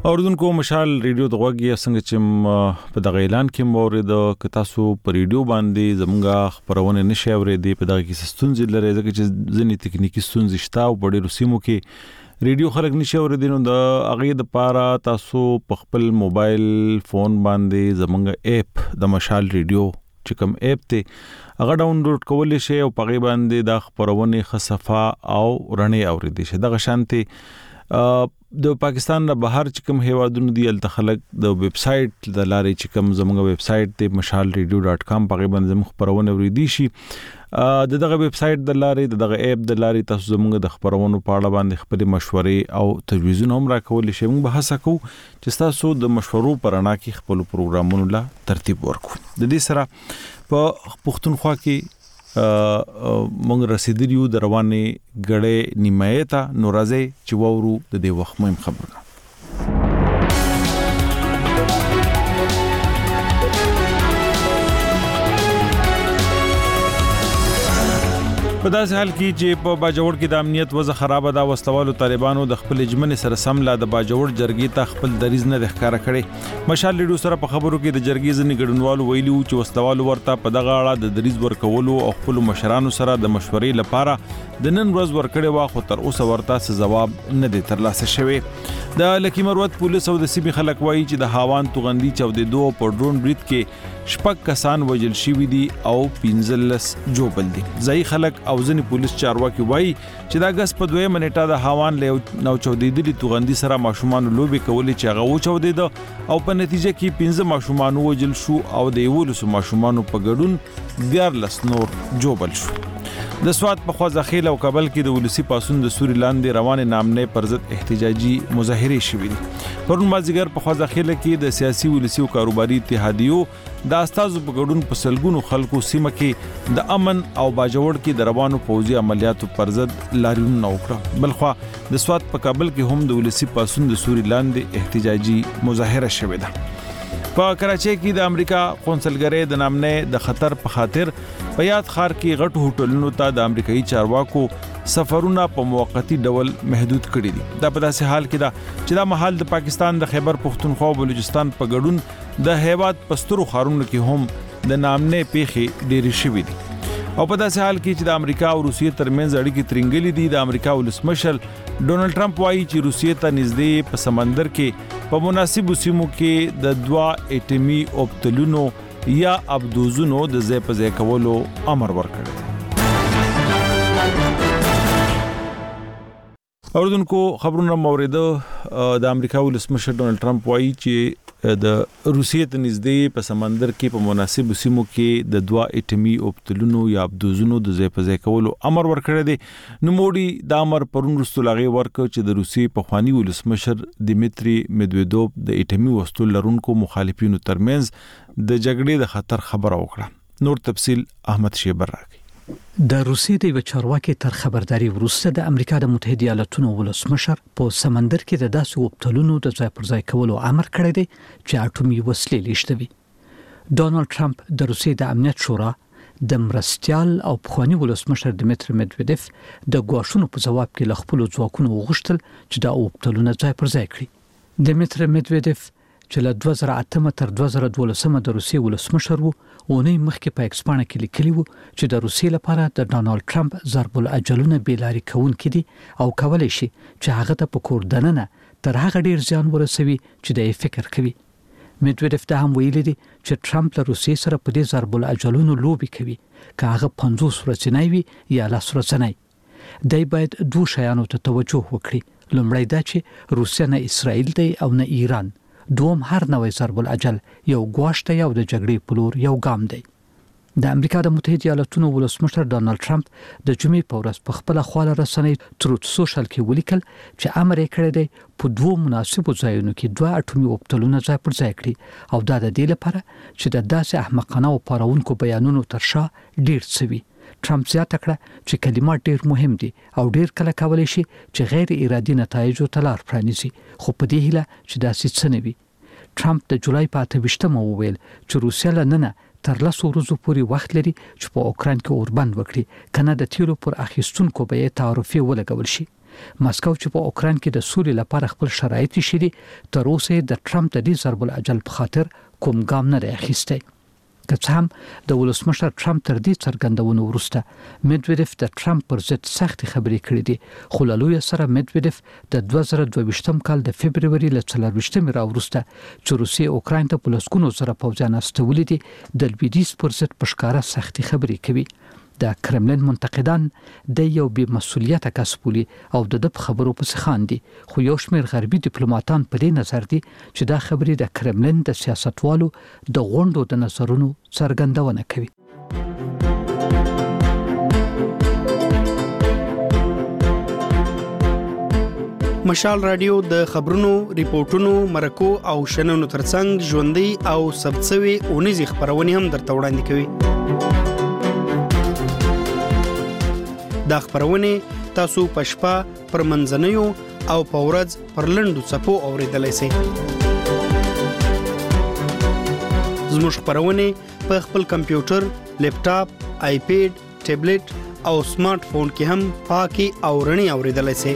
اوردونکو مشال ریډیو د غوږی څنګه چې په دغه اعلان کې مورید ک تاسو په ریډیو باندې زمونږه خبرونه نشي اورېدې په دغه کې ستونزې لري ځکه چې ځینې ټکنیکی ستونزې شته او په ډېرو سیمو کې ریډیو خلک نشي اورېدل نو د هغه د پاره تاسو په خپل موبایل فون باندې زمونږه اپ د مشال ریډیو چې کوم اپ ته هغه ډاونلوډ کولای شئ او په غي باندې د خبرونه خصفه او رڼې اورېدې شي دغه شانتي د پاکستان نه بهر چې کوم هیوادونو دی ال تخلق د ویب سټ د لارې چې کوم زموږ ویب سټ ته مشال ریډیو ډاټ کام په غیبن زموږ خبرونه ورېدي شي د دغه ویب سټ د لارې دغه اپ د لارې تاسو زموږ د خبرونو په اړه باندې خپل مشورې او تجویزونه هم راکول شي موږ به هڅه کوو چې تاسو د مشورو پرانا کې خپل پروګرامونو لا ترتیب ورکړو د دې سره په پښتونخوا کې مونږ رسیدلیو د روانې غړې نیمایه ته نورازه چې وورو د دې وخت مهم خبرونه په داسې حال کې چې په باجوړ کې د امنیت وضع خراب ده وسلوالو طالبانو د خپل اجمن سره سملا د باجوړ جرګې ته خپل دریز نه ښکارا کړي مشال لیډو سره په خبرو کې د جرګې ځنی ګډونوالو ویلي چې وسلوالو ورته په دغه اړه د دریز ورکولو او خپل مشرانو سره د مشورې لپاره د نن ورځ ورکړې واخو تر اوسه ورته څه جواب نه دی ترلاسه شوی د لکی مروت پولیس او د سیمې خلک وایي چې د هاوان توغندي چودې دوه په ډرون بریټ کې شپږ کسان وژل شوی دي او پنځلس جوبل دي ځای خلک او ځنی پولیس چارواکي وایي چې دا غس په دوه منټه د هاوان له نو چودې دي توغندي سره ماشومان لوبي کولې چې هغه و چودې ده او په نتیجه کې پنځه ماشومان وژل شو او د یولس ماشومان په ګډون دیارلس نور جوبل شو د سواد په خوا ځخیل او کابل کې د ولسی پاسون د سوري لاندې روانه نامنه پر ضد احتجاجي مظاهره شوې دي پرون مازیګر په خوا ځخیل کې د سیاسي ولسی او کاروباري اتحادیو د استازو په ګډون په سلګونو خلکو سیمه کې د امن او باجوړ کې د روانو فوجي عملیاتو پر ضد لاریون وکړه بلخوا د سواد په کابل کې هم د ولسی پاسون د سوري لاندې احتجاجي مظاهره شوې ده په کراچۍ کې د امریکا قونسلګرۍ د نامنه د خطر په خاطر په یاد خار کې غټ هوټلونو ته د امریکایي چارواکو سفرونه په موقتی ډول محدود کړي دي دا په داسې حال کې دا چې دا محل د پاکستان د خیبر پختونخوا او بلوچستان په ګډون د هیواد پسترو خارونو کې هم د نامنه پیخي ډېری شوې دي او په داسې حال کې چې د امریکا او روسیې ترمنځ اړیکې ترنګلې دي د امریکا ولسمشر ډونالد ټرمپ وایي چې روسیې ته نږدې په سمندر کې په مناسبو سیمو کې د دوا اټمی اوبتلونو یا ابدوزونو د ځای په ځای کولو امر ورکړی اوردونکو خبرونه موریده د امریکا ولسمشر ډونالد ټرمپ وایي چې د روسیې ته نږدې په سمندر کې په مناسبو سیمو کې د دوا اټمی اوبتلونو یا ابدوزونو د ځای په ځای کولو امر ورکړی دی نو موډي د امر پرون وروسته لاغي ورک چې د روسیې په خواني ولسمشر دیمیتری میدویدوف د اټمی وسلو لرونکو مخالفینو ترمنځ د جګړې د خطر خبره وکړه نور تفصيل احمد شیبر راکړي د روسیې د چارواکي تر خبرداري وروسته د امریکا د متحده ایالاتونو ولسمشر په سمندر کې د داسې وبتلونو د ځای پر ځای کولو امر کړی دی چې اټومي وسلې لیشتوي ډونالد ټرمپ د روسیې د امنیت شورا د مرستيال او پخوانی ولسمشر دمیتری میدویدوف د غواښونو په جواب کې ل خپل ځواکونو وغوښتل چې دا وبتلونه ځای پر ځای کړي دمیتری میدویدوف چې له دوه زره اته تر دوه زره دولس د روسیې ولسمشر وو او نه مخکې په ایکسپانه کې لیکلی وو چې د روسیې لپاره د ډونالد ټرمپ ضرب الاجلونه بیلاری کون کړي او کولای شي چې هغه ته په کور دننه تر هغه ډیر ځان ورسوي چې د فکر کوي میدویدوف ته هم ویلي دي چې ټرمپ له روسیې سره په دې ضرب الاجلونو لوبي کوي که هغه پنځوس ورځې وي یا لس ورځې دای باید دوه شیانو ته توجه وکړي لومړی دا چې روسیا نه اسرائیل دی او نه ایران دوم هر نوې ضرب الاجل یو غواړه یو د جګړې پلور یو ګام دی د امریکا د متحده ایالاتونو ولسمشر ډونالد ټرمپ د جمعې په ورځ په خپل خواله رسنۍ تروت سوشل کې ولیکل چې امر یې کړی دی په دوه مناسبو ځایونو کې دوه اټومي اوبتلونه ځای پر ځای کړي او دا د دې لپاره چې د داسې احمقانه او پارونکو بیانونو تر شا ډیر څه وي ټرمپ زیاته کړه چې کلمات ډیر مهم دي او ډیر کله کولای شي چې غیر ارادي نتایجو ته لار پرانیزي خو په دې هیله چې داسې څه نه وي ټرمپ د جولای په اته ویشتمه وویل چې روسیا لننه تر لسو ورځو پورې وخت لري چې په اوکران کې اوربند وکړي کنه د تیلو پر اخیستونکو به تعرفي ولګول شي ماسکو چې په اوکران کې د سولې لپاره خپل شرایط شری تر اوسه د ټرمپ د دې ضرب العجل په خاطر کوم ګام نه اخیسته. که څه هم د ولسمشر ټرمپ تر دې څرګندونو وروسته میدویدف د ټرمپ پر ضد سخت خبرې کړې دي، خو له لوی سره میدویدف د دوه زره دوه ویشتم کال د فبرवरी ل څلور ویشتم راوروسته چې روسیې اوکران ته په لسګونو سره پوځیان استولې دي د لویدیز پر ضد په ښکارا سخت خبرې کوي. د کرملین منتقدان د یو بې مسؤلیت کس بولي او د د خبرو په څخان دي، خو یو شمېر غربي ډیپلوماټان په دې نظر دي چې دا خبرې د کرملین د سیاستوالو د غونډو د نظرونو څرګندونه کوي. مشال رادیو د خبرونو، ریپورتونو، مرکو او شننو ترڅنګ ژوندۍ او ثبتسوي اونیزي خبرونه هم درته وړاندې کوي. دا خبرونه تاسو په شپه پر منځنیو او په ورځ پر لنډو څپو اوریدلای شئ. زموږ خبرونه په خپل کمپیوټر، لیپټاپ، آیپیډ، ټابلیټ او سمارټ فون کې هم پاکي او رڼي اوریدلای شئ.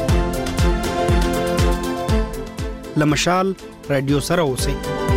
لمشال رادیو سره اوسئ.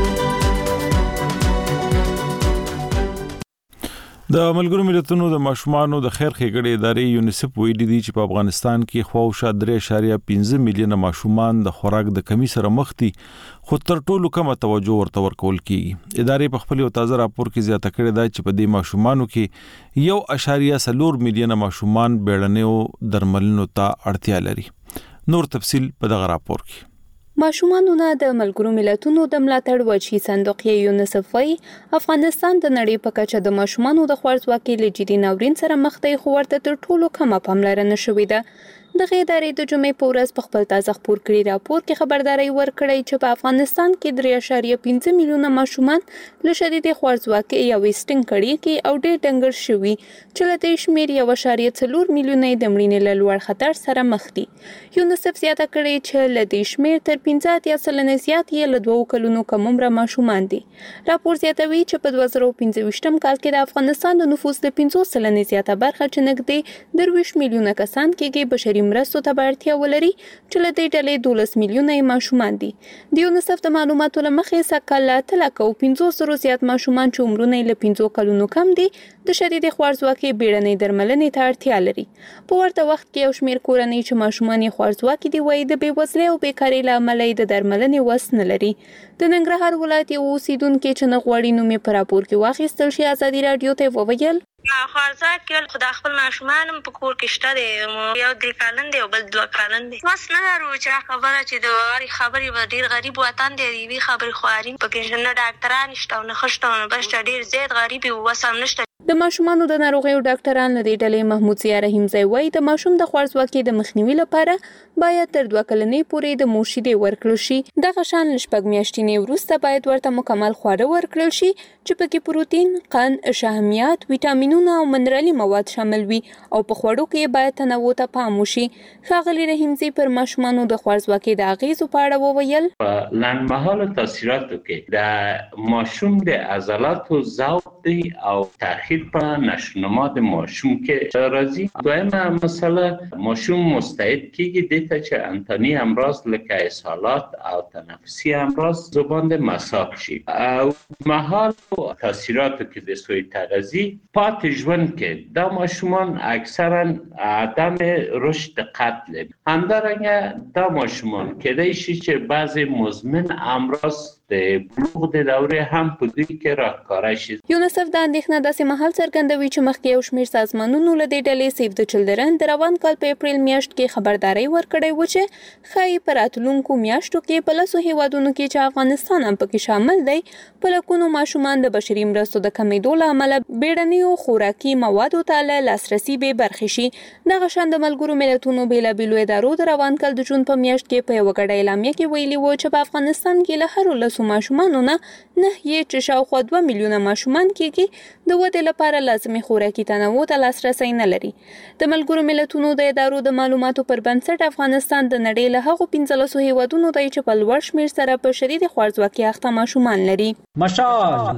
د ملګرو ملتونو د ماشومانو د خیر ښېګړې ادارې یونیسف ویلي دي چې په افغانستان کې خواوشا درې اعشاریه پنځه میلیونه ماشومان د خوراک د کمی سره مخ دي، خو تر ټولو کمه توجه ورته ورکول کیږي. ادارې په خپل یو تازه راپور کې زیاته کړې ده چې په دې ماشومانو کې یو اعشاریه څلور میلیونه ماشومان بیړنیو درملنو ته اړتیا لري. نور تفصیل په دغه راپور کې. ماشومانو نه د ملګرو ملتونو د ملاتړ وچی صندوق یونیسف وايي افغانستان د نړۍ په کچه د ماشومانو د خوارځواکۍ له جدي ناورین سره مخ دی، خو ورته تر ټولو کمه پاملرنه شوې ده. د غیدارې د جمعې په ورځ په خپل تازه خپور کړي راپور کې خبرداري ورکړی چې په افغانستان کې درې اعشاریه پنځه میلیونه ماشومان له شدید خوارځواکۍ یا ویسټینګ کړي کې او ډېر ډنګر شوي، چې له دې شمېر یو اعشاریه څلور میلیونه د مړینې له لوړ خطر سره مخ دي. یونیسف زیاته کړې چې له دې شمېر تر پنځه اتیا سلنه زیات یې له دوه کلونو کم عمره ماشومان دي. راپور زیاتوي چې په دوه زره پنځه ویشتم کال کې د افغانستان د نفوس د پنځه سلنه زیاته برخه چې نږدې درویش میلیونه کسان کې بشري مرستو ته اړتیا ولري، چې له دې ډلې دولس میلیونه ماشومان دي. د یونیسف د معلوماتو له مخې سکه له اتلس سوه پنځوس زره زیات ماشومان چې عمرونه یې له پنځو کلونو کم دي د شدید خوارځواکۍ بیړنۍ درملنې ته اړتیا لري. په ورته وخت کې یو شمېر کورنۍ چې ماشومان یې خوارځواکي دي وایي د بېوزلۍ او بیکارۍ له امله یې د درملنې وس نه لري. د ننګرهار ولایت یو اوسیدونکي چې نه غواړي نوم یې په راپور کې واخیستل شي ازادي راډیو ته وویل خوارځواکي خو د خپل ماشومان په کور کې شته دی، یو درې کلن دی او بل دوه کلن دی. وس نه لرو چې خبره چې د هرې خبرې به ډېر غریب وطن دی، د یوې خبرې خواري پکې نه ډاکټران شته او نه ښه شته او نه بل شته، ډېر زیات غریب یو، وس هم نشته. د ماشومانو د ناروغیو ډاکټران له دې ډلې محمود ضیا رحیمزی وایي د ماشوم د خوارځواکۍ د مخنیوي لپاره باید تر دوه کلنۍ پورې د مور شیدې ورکړل شي. دغه شان له شپږ میاشتې وروسته باید ورته مکمل خواړه ورکړل شي چې پکې پروتین، قند، شحمیات، ویټامینونه او منرالي مواد شامل وي او په خوړو کې باید تنوع ته پام وشي. ښاغلي رحیمزی پر ماشومانو د خوارځواکۍ د اغیزو په اړه وویل په لنډمهاله تاثیراتو کې د ماشوم د عضلاتو ضعف دی او تاخیر په نشونما د ماشوم کې راځي. دویمه مسله ماشوم مستعد کیږي د ته چې انتانی امراض لکه اسهالات او تنفسي امراض زبان مساق شي. او محال تاثیراتو کې د سوی تغذیه پاتې ژوند کې د ماشومان اکثرا عدم رشد قد لري. همدارنګه د ماشومان کېدای شي چې بعضی مزمن امراض د بلوغ د دورې هم په دوی کې راښکاره شي. یونیسف د اندېښنه داسې مهال څرګندوي چې مخکې یو شمېر سازمانونو له دې ډلې سیف د چلډرن د روان کال په اپریل میاشت کې خبرداری ورکړی و چې ښایي په راتلونکو میاشتو کې په لسو هیوادونو کې چې افغانستان هم پکې شامل دی په لکونو ماشومان د بشري مرستو د کمېدو له امله بیړنیو خوراکي موادو ته له لاسرسي بې برخې شي. دغه شان د ملګرو ملتونو بېلابېلو ادارو د روان کال د جون په میاشت کې په یوه ګډه اعلامیه کې ویلي و چې په افغانستان کې له هرو لسو ماشومانو نه نه یې چې شاوخوا دوه میلیونه ماشومان کېږي د ودې لپاره لازمي خوراکي تنوع ته لاسرسی نه لري. د ملګرو ملتونو د ادارو د معلوماتو پر بنسټ افغانستان د نړۍ له هغو پنځلسو هیوادونو دی چې په لوړ شمېر سره په شدید خوارځواکۍ اخته ماشومان لري. مشال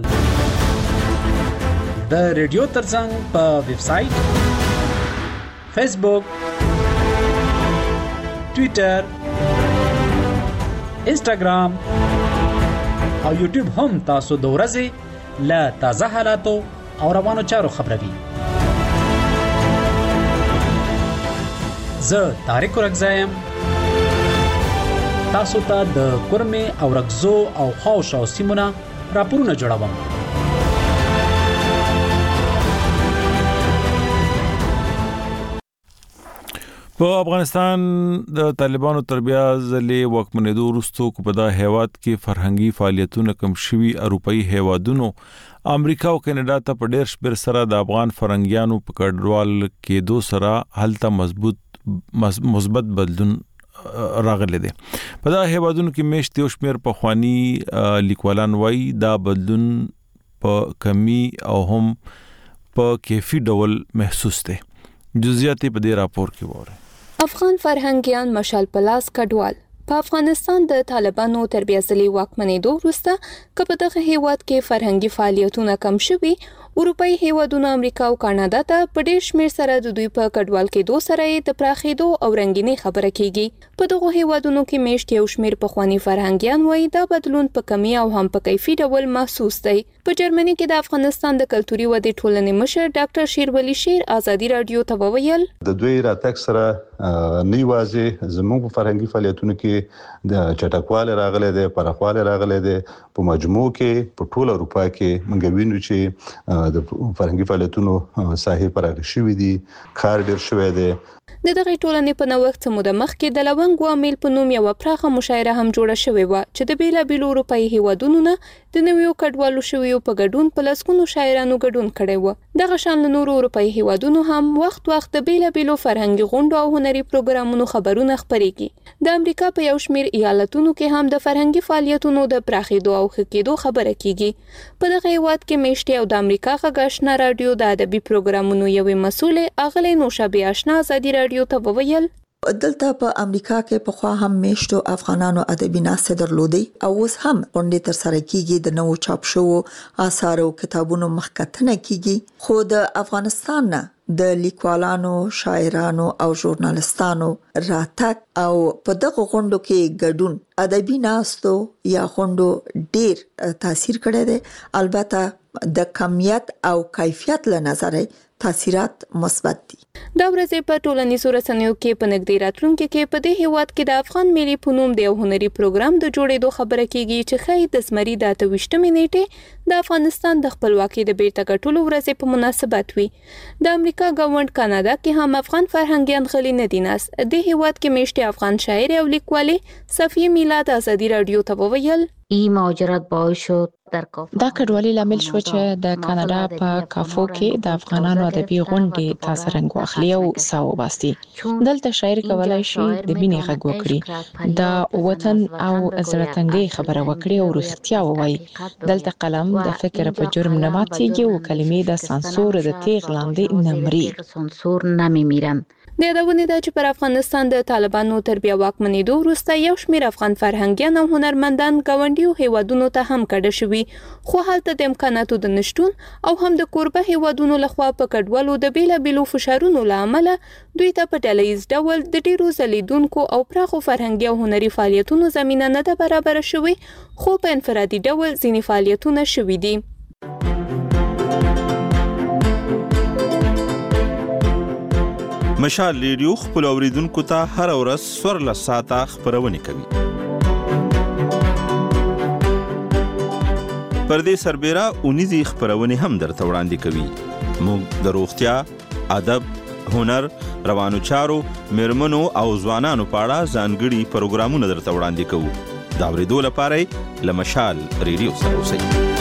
د ریډیو ترڅنګ په ویب سټ، فیسبوک ټوئیټر، انسټاګرام او یوټیوب هم تاسو د ورځې له تازه حالاتو او روانو چارو خبروي. زه طارق رګزایم، تاسو ته د کورمه او رګزو او خاوشاو سیمونه راپورونه جوړوم. په افغانستان د طالبانو تربیه ځلې وکمنېدو وروسته کو په دا هیواد کې فرهنګي فعالیتونه کم شوي اروپאי هیوادونو امریکا او کینیډا ته په ډېر شمېر سره د افغان فرهنګیانو په کډوال کېدو سره هلته مضبوط مثبت بدلون راغلی دی. په دا هیوادونو کې میشت یو شمېر پخوانی لیکوالان وایي دا بدلون په کمی او هم په کیفي ډول محسوس دی. جزئیات په دې راپور کې وره. افغان فرهنګیان مشال پلاس کډوال په افغانستان د طالبانو تربیه ځلې واکمنېدو وروسته که په دغه هیواد کې فرهنګي فعالیتونه کم شوي، اروپאי هیوادونو امریکا او کاناډا ته په ډېر شمېر سره د دوی په کډوال کېدو سره د پراخېدو او رنګینۍ خبره کیږي. په دغه هیوادونو کې میشت یو شمېر پخوانی فرهنګیان وایي دا بدلون په کمی او هم په کیفي ډول محسوس دی. په جرمني کې د افغانستان د کلتوري ودې ټولنې مشر ډاکټر شیرولی شیر ازادي رادیو ته وویل د دوی راتګ سره نه یوازې زموږ په فرهنګي فعالیتونو کې د چټکواله راغله ده، پرخواله راغله ده. په مجموع کې په ټول اروپا کې موږ وینو چې د فرهنګي فعالیتونو ساحې پراخ شوې دي، کار ډېر شوی دی. د دغه ټولنې په نوښت سموده مخکې د لونګ عامل په نوم یو پراخه مشاعره هم جوړه شوې و چې د بیلابیلو اروپאי هیوادونو نه د نویو کډوالو شویو په ګډون په لسګونو شاعرانو ګډون کړی و. دغه شان له نورو اروپאי هیوادونو هم وخت وخت د بیلابیلو فرهنګي غونډو او هنري پروګرامونو خبرونه خپرېږي. د امریکا په یو شمېر ایالتونو کې هم د فرهنګي فعالیتونو د پراخېدو او ښه کېدو خبره کیږي. په دغه هیواد کې میشتي او د امریکا غږ آشنا رادیو د ادبي پروګرامونو یوې مسؤلې اغلې نوشابه آشنا ازادي رادیو ته وویل دلته په امریکا کې په خوا هم میشتو افغانانو ادبي ناسته درلودي او اوس هم غونډې تر سره کیږي، د نوو چاپ شوو آثار او کتابونو مخکتنه کیږي. خو د افغانستان نه د لیکوالانو، شاعرانو او ژورنالستانو راتګ او په دغه غونډو کې ګډون ادبي ناستو یا غونډو ډیر تاثیر کړی دی. البته د کمیت او کیفیت له نظره تاثیرات مثبت دي. دا ورځې په ټولنیزو رسنیو کې په نږدې راتلونکي کې په دې هیواد کې د افغان ملي په نوم د یو هنري پروګرام د جوړېدو خبره کیږي چې ښایي د زمري د اته ویشتمې نیټې د افغانستان د خپلواکۍ د بیرته ګټلو ورځې په مناسبت وي. د امریکا ګاونډ کاناډا کې هم افغان فرهنګیان غلي نه دي ناست. د هیواد کې میشتي افغان شاعر او لیکوالې صفیه میلاد ازادي رادیو ته وویل این مهاجرت باعث شد دا کډوالي لامل شو چې د کاناډا په کافو کې د افغانانو ادبي غونډې تاسو رنګ واخلي او ساو باسي. دلته شاعر کولای شي د مینې غږ وکړي، د وطن او زړه خبره وکړي او رښتیا ووایي. دلته قلم د فکر په جرم نه ماتېږي او کلمې د سانسور د تیغ لاندې نه مري. سانسور نمیمیرن. د یادونه ده چې پر افغانستان د طالبانو تربیه واکمنېدو وروسته یو شمېر افغان فرهنګیان او هنرمندان ګاونډیو هیوادونو ته هم کډه شوي، خو هلته د امکاناتو د نشتون او هم د کوربه هیوادونو لخوا په کډوالو د بیلابیلو فشارونو له امله دوی ته په ډلهییز ډول د ډیرو ځلیدونکو او پراخو فرهنګي او هنري فعالیتونو زمینه نه ده برابره شوې، خو په انفرادي ډول ځینې فعالیتونه شوي دي. مشال ریډیو خپل اوریدونکو ته هر ورځ څوارلس ساعته خبرونه کوي. پر دې سربېره اونیزي خبرونه هم درته وړاندې کوي. موږ د روغتیا، ادب، هنر، روانو چارو، میرمنو او ځوانانو په اړه ځانګړي پروګرامونه درته وړاندې کوو. دا ورېدو لپاره له مشال ریډیو سره اوسئ.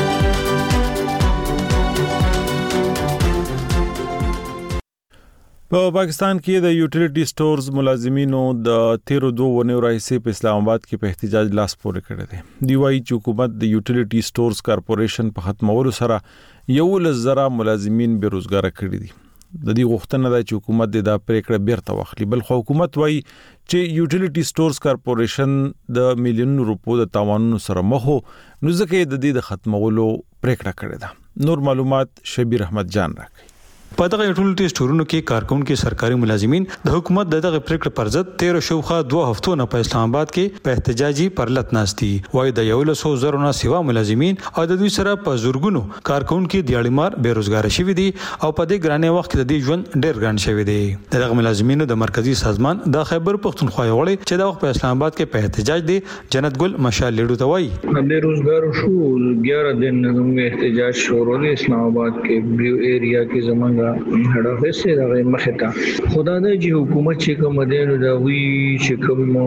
په پاکستان کې د یوټیلیټي سٹورز ملازمینو د تیرو دوه ونیو راهیسې په اسلام آباد کې په احتجاج لاس پورې کړی دی. دی وايي چې حکومت د یوټیلیټي سٹورز کارپوریشن په ختمولو سره یو لزره ملازمین بیروزګار کړي دي. د دې غوښتنه ده چې حکومت د پریکړه بیرته واخلي، بل خو حکومت وايي چې یوټیلیټي سٹورز کارپوریشن د میلیونونو روپو د تاوانونو سره مخ وو، نو ځکه د دې د ختمولو پریکړه کړې ده. نور معلومات شبیر احمد جان راکړي. په دغه یوټیلیټي سټورونو کې کارکونکو سرکاري ملازمین د حکومت دغه پریکړه پر ضد تیرہ شوخه دوه هفتو نه په اسلام آباد کې په احتجاجي پرلط ناشتي وای د یو لسو زرونه سیوا ملازمین او د دوی سره په زورګونو کارکونکو د اړیمار بیروزګار شوي دي او په دې ګرانه وخت کې د دې ژوند ډېر ګران شوی دی دغه ملازمینو د مرکزی سازمان د خیبر پختونخوا وړي چې د وخت په اسلام آباد کې په احتجاج دي جنت ګل مشال لیډو ته وای بیروزګار شو ग्यारह दिन زموږ احتجاج شروع دی اسلام آباد کې بریو ایریا کې زمونږه هډه فیسه دغه مخته خدا دې چې حکومت چې کوم دینو دا وی چې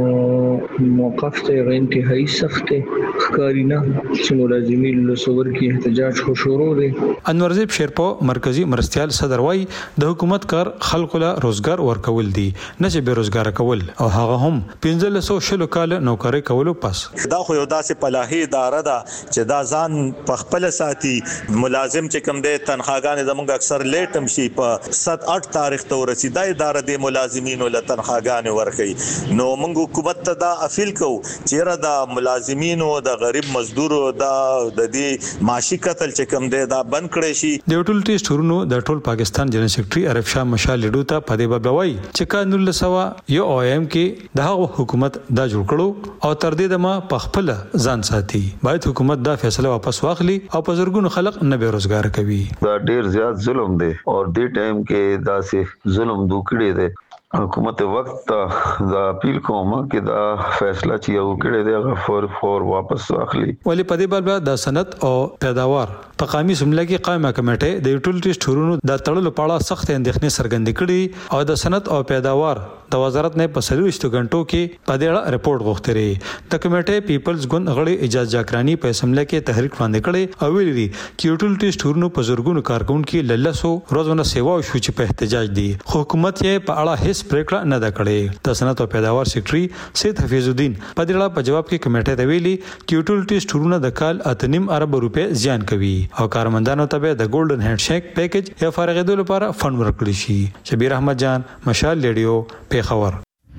کوم موقف ته انتهایی سخت ښکارینا چې ملازمین له صور کې احتجاج خو شروع دی انورزیب شیرپو مرکزی مرستيال صدر وای د حکومت کار خلکو له روزګار ورکول دي نه چې بیروزګار کول او هغه هم پنځه سو شلو کال نوکری کولو پس دا خو یو داسې پلاهي اداره ده چې دا ځان په خپل ساتي ملازم چې کوم دی تنخواګانې زموږ اکثر لیټم شي په سات اټ تاریخ ته ورسیدای اداره د ملازمینو له تنخواګانې ورکړي نو موږ حکومت ته دا اپیل کوو چې را د ملازمینو د غریب مزدورو د د دې معاشي قتل چې کوم دی دا بند کړي شي د یوټیلیټي سټورونو د ټول پاکستان جنرال سیکریټري عارف شاه مشال لیډو ته په دې بابوي چې قانون لسوا یو او ایم کې د حکومت دا جوړ کړو او تر دې دمه په خپل ځان ساتي باید حکومت دا فیصله واپس واخلي او په زرګونو خلک نه بیروزګار کوي دا ډیر زیات ظلم دی او دې ټایم کې دا سه ظلم دوکړي دی حکومت وخت دا اپیل کوم چې دا فیصله چې یو کړي دی هغه فور فور واپس واخلي ولې په دې بل د صنعت او پیداوار په قومي سمله کې قائمه کمیټه د یوټیلیټي سټورونو د تړلو په اړه سخت اندېښنې څرګندې کړې او د صنعت او پیداوار د وزارت نه په سلويشتو غنټو کې په دې اړه رپورت غوښتري د کمیټې پیپلز ګوند غړي اجازه جاکرانی په سمله کې تحریک وړاندې کړي او ویلي چې یوټیلیټي سټورونو په زورګونو کارکونکو للسو روزانه سیوا شو چې په احتجاج دي حکومت یې په اړه هیڅ پریکړه نه ده کړې د صنعت او پیداوار سیکریټري سید حفیظ الدین په دې اړه په جواب کې کمیټې ته ویلي چې یوټیلیټي سټورونه د کال اتنیم ارب روپے زیان کوي او کارمندانو ته د ګولډن هند شیک پیکیج یا فارغېدو لپاره فند ورکړي شي شبیر احمد جان مشال لیډیو پیښور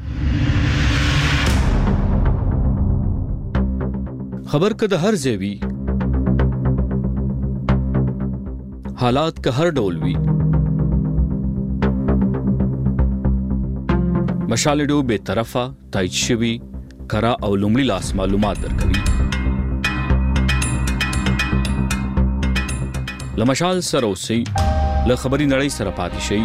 خبر کده هر ځای حالات که هر ډول وي مشالډو به طرفه تایید شوی کرا او لومړی لاس معلومات درکوي لمشال سره اوسئ له خبري نړۍ سره پاتې شئ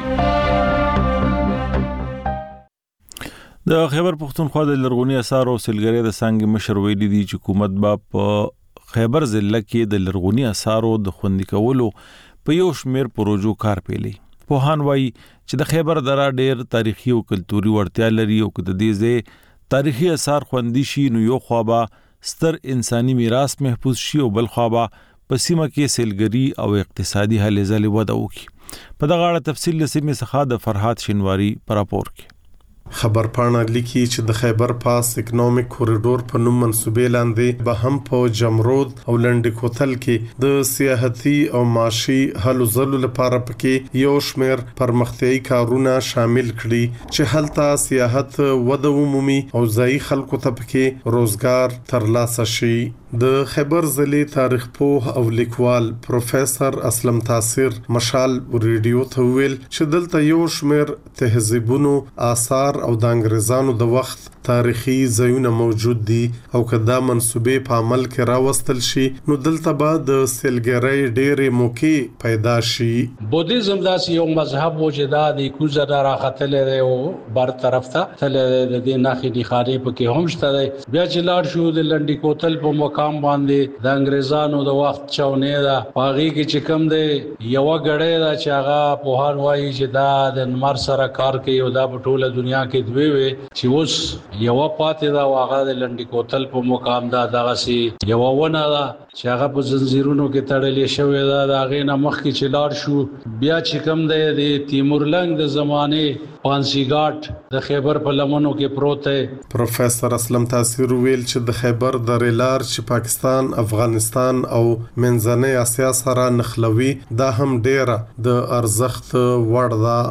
د خیبر پختونخوا د لرغونی اثار او سیلګری د څنګه مشر ویلي دي چې حکومت با په خیبر ضلع کې د لرغونی اثار او د خوندي کولو په یو شمیر پروژو کار پیلي په هان وای چې د خیبر درا ډېر تاریخي او کلتوري ورتیا لري او د دې ځای تاریخي اثار خوندي شي نو یو خوابه ستر انساني میراث محفوظ شي او بل خوابه په سیمه کې سیلګری او اقتصادي هلې ځلې وده وکړي په دغه اړه تفصیل لسیمه څخه د فرحات شینواری پر راپور کې خبر پاڼه لیکي چې د خیبر پاس اکونومیک کوریډور په نوم منسوبې لاندې به هم په جمرود او لنډ کوتل کې د سیاحتي او معاشي هلو ځلو لپاره پکې یو شمیر پرمختیايي کارونه شامل کړي چې هلته سیاحت وده ومومي او ځای خلکو ته پکې روزګار ترلاسه شي د خیبر ضلع تاریخ پوه او لیکوال پروفیسور اسلم تاثیر مشال ریډیو ته ویل چې دلته یو شمیر تهذیبونو آثار او د انګريزانو د وخت تاریخي ځایونه موجود دي او کدا منسوبې په عمل کې راوستل شي نو دلته به د سیلګری ډېرې موقع پیدا شي بودیزم داس یو مذهب وجدا د کوزه را خطل او بر طرف ته تل د دې ناخې دی خاري په کې هم شته بیا چې لاړ شو د لنډي کوتل په مقام باندې د انګريزانو د وخت چونه دا پاغي کې چې کم دی یو غړې دا چې هغه په هر وایي چې دا د نمر سره کار کوي او دا په ټوله دنیا کې دوی وي چې اوس یو پاتې دا واغه د لنډي کوتل په مقام دا دغه سي یو ونه دا چې هغه په زنجیرونو کې تړلې شوی دا د هغه نه مخ کې چلار شو بیا چې کم دی د تیمور لنګ د زمانه پانسی ګاټ د خیبر په لمنو کې پروت دی پروفیسور اسلم تاثیر ویل چې د خیبر د ریلار چې پاکستان افغانستان او منځنۍ اسیا سره نښلوي دا هم ډیره د ارزښت وړ ده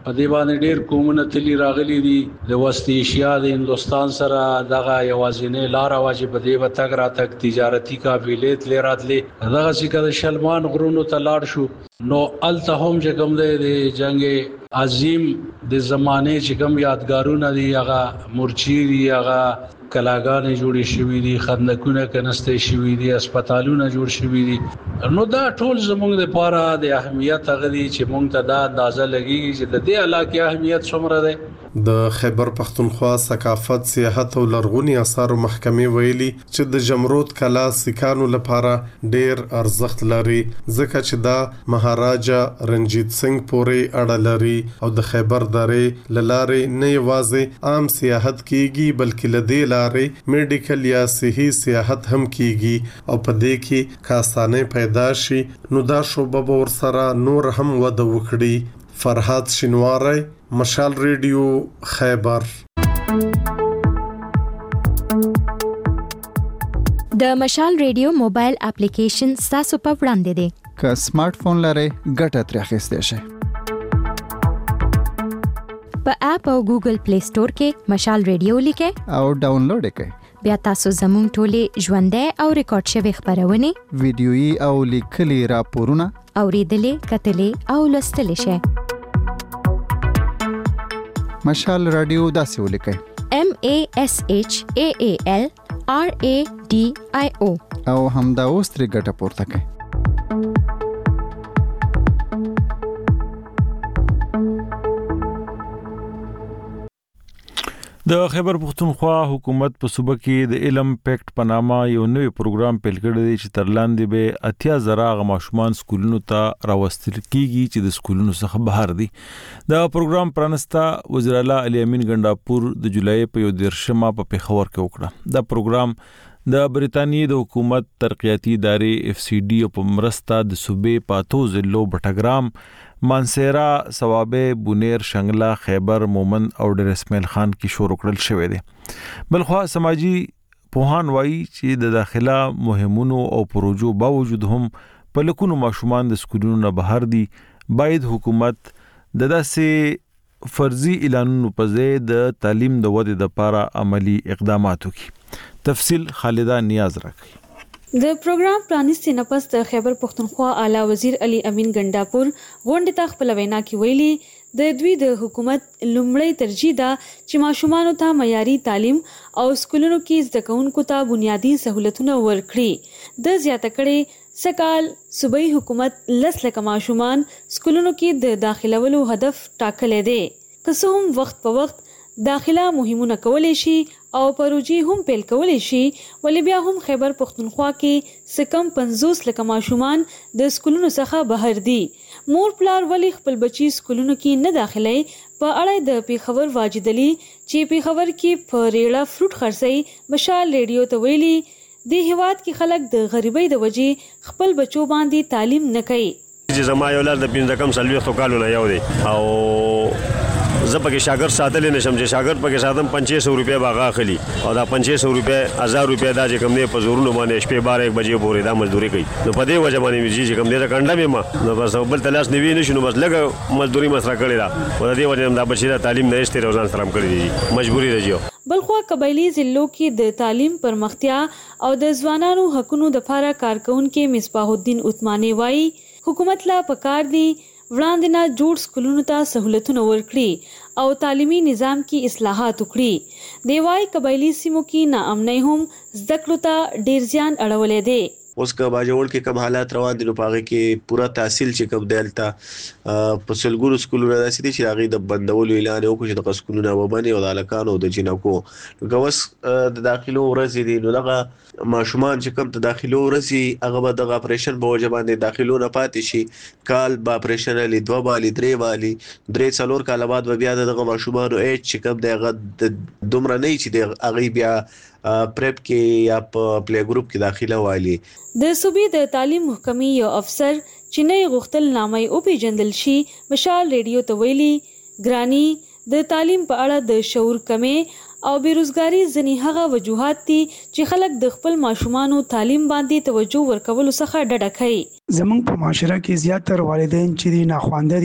په دې باندې ډېر قومونه تلی راغلي دي د وست ایشیا د هندستان سره دغه یوازینی لار واجب په دې وتګ راتګ تجارتي قابلیت لراتلې دغه چې د شلمان غرونو ته لاړ شو نو الته هم چې کوم د جنگ عظیم د زمانه چې کوم یادګارونه دي هغه مرچی دي هغه کلاګانې جوړې شوې دي خندقونه کنسته شوې دي هسپتالونه جوړ شوې دي نو دا ټول زموږ لپاره د اهمیت غوړي چې موږ ته دا اندازه لګي چې د دې علاقې اهمیت څومره ده د خیبر پختونخوا ثقافت سیاحت او لرغونی آثار محکمې ویلي چې د جمرود کلا سکانو لپاره ډیر ارزښت لري ځکه چې دا مهاراجا رنجیت سنگ پورې اړه لري او د خیبر درې لارې نه یوازې عام سیاحت کیږي بلکې لدې لارې میډیکل یا صحي سیاحت هم کیږي او په دې کې کاسانه پیدا شي نو دا شوبه ور سره نور هم وده وکړي فرحات شینواری مشال ریډیو خیبر د مشال ریډیو موبایل اپلیکیشن تاسو په وړاندې دی که سمارټ فون لرئ ګټه ترې اخیستی شئ په اپ او ګوګل پلی سٹور کې مشال ریډیو لیکئ او ډاونلوډ کړئ بیا تاسو زموږ ټولې ژوندۍ او ریکارډ شوی خبرونه ویډیويي او لیکلي راپورونه اوریدلې کتلې او لوستلې شئ مشال رادیو داسې ولیکئ M A S H A A L R A D I O او همدا اوس ترې ګټه پورته کړئ د خیبر پختونخوا حکومت په صوبه کې د علم پېکټ په نامه یو نوی پروګرام پیل کړی دی چې تر لاندې به اتیا زره ماشومان سکولونو ته راوستل کیږي چې د سکولونو څخه بهر دي دا پروګرام پرانستا وزیر اعلی علي امین ګنداپور د جولای په یو دیرشمه په پیښور کې وکړه دا پروګرام د بریټانیې د حکومت ترقیاتی ادارې اف سی ډي په مرسته د صوبې پاتو ضلعو بټګرام مانسیرا ثوابه بونیر شنگلا خیبر مومن او ډیر اسماعیل خان کې شروع کړل شوې دي بلخوا سماجی پوهان وایي چې د داخله مهمونو او پروژو باوجود هم په لکونو ماشومان د سکولونو نه بهر دي باید حکومت د داسې فرضي اعلانونو په ځای د تعلیم د ودې لپاره عملی اقدامات وکړي تفصیل خالده نیاز راکړي د پروګرام پرانیستي نه پس د خیبر پختونخوا اعلی وزیر علي امین ګنداپور غونډه ته خپل وینا کې ویلي د دوی د حکومت لومړی ترجیح ده چې ماشومان ته معیاري تعلیم او سکولونو کې زده کوونکو ته بنیادی سہولتونه ورکړي د زیاته کړي سکال صوبایي حکومت لس لک ماشومان سکولونو کې د داخلولو هدف ټاکلې ده که څه هم وخت په وخت داخله مهمونه کولای شي او پروژې هم پیل کولای شي ولې بیا هم خیبر پختونخوا کې سکم پنځوس لک ماشومان د سکولونو څخه بهر دي مور پلار ولی خپل بچي سکولونو کې نه داخلي په اړه د پیښور واجدلی چې پیښور کې پریړه فروټ خرڅي مشال ریډیو ته ویلي د هیواد کې خلک د غریبۍ د وجې خپل بچو باندې تعلیم نه کوي چې زما یو لار د پنځه کم سلوي خو کالو نه یو دی او زه پکې شاګرد ساتل نشم چې شاګرد پکې ساتم پنځه سو روپیا باغ اخلي او دا پنځه سو روپیا هزار روپیا دا چې کوم نه په زورونو باندې شپې بار یک بجې پورې دا مزدوري کوي نو په دې وجه باندې چې کوم دې کنده مې ما نو بس بل تلاش نیوي نشو بس لګ مزدوري مسره کړی دا په دې وجه دا بچی دا تعلیم نه استې روزان سلام کړی دي مجبوری راځي بلخوا قبایلی ضلعو کې د تعلیم پرمختیا او د ځوانانو حقونو د لپاره کارکونکو مصباح الدین عثماني وایي حکومت لا پکار دی وړاندې نه جوړ سکولونو ته سہولتونه ورکړي او تعلیمي نظام کې اصلاحات وکړي دی وايي قبایلی سیمو کې ناامنۍ هم زده کړو ته ډیر زیان اړولې دي اوس که باجوړ کې کوم حالات روان دي نو پاره کې پورا تحصیل چې کوم دلته په سلګورو سکولونو داسې دي چې هغه د بندولو اعلان وکړي چې د سکولونو وبني او د الکانو د جنکو نو کوس د داخلو ورځې دي نو دغه ماشومان چې کوم ته داخلو ورځي هغه به د اپریشن په وجه باندې داخلو نه پاتې شي کال با اپریشن لري دوه بالي درې بالي درې څلور کال بعد بیا دغه ماشومان او اچ چې کوم دغه دومره نه چې د هغه بیا پریپ کې یا په پلی ګروپ کې داخله والی د صوبې د تعلیم محکمې یو افسر چې نه غوښتل نامې او پیجندل شي مشال ریډیو ته ویلي ګرانی د تعلیم په اړه د شعور کمې او بیروزګاری ځنی هغه وجوهات دي چې خلک د خپل ماشومانو تعلیم باندې توجه ورکولو څخه ډډه کوي زمونږ په معاشره کې زیاتره والدین چې ناخوانده دي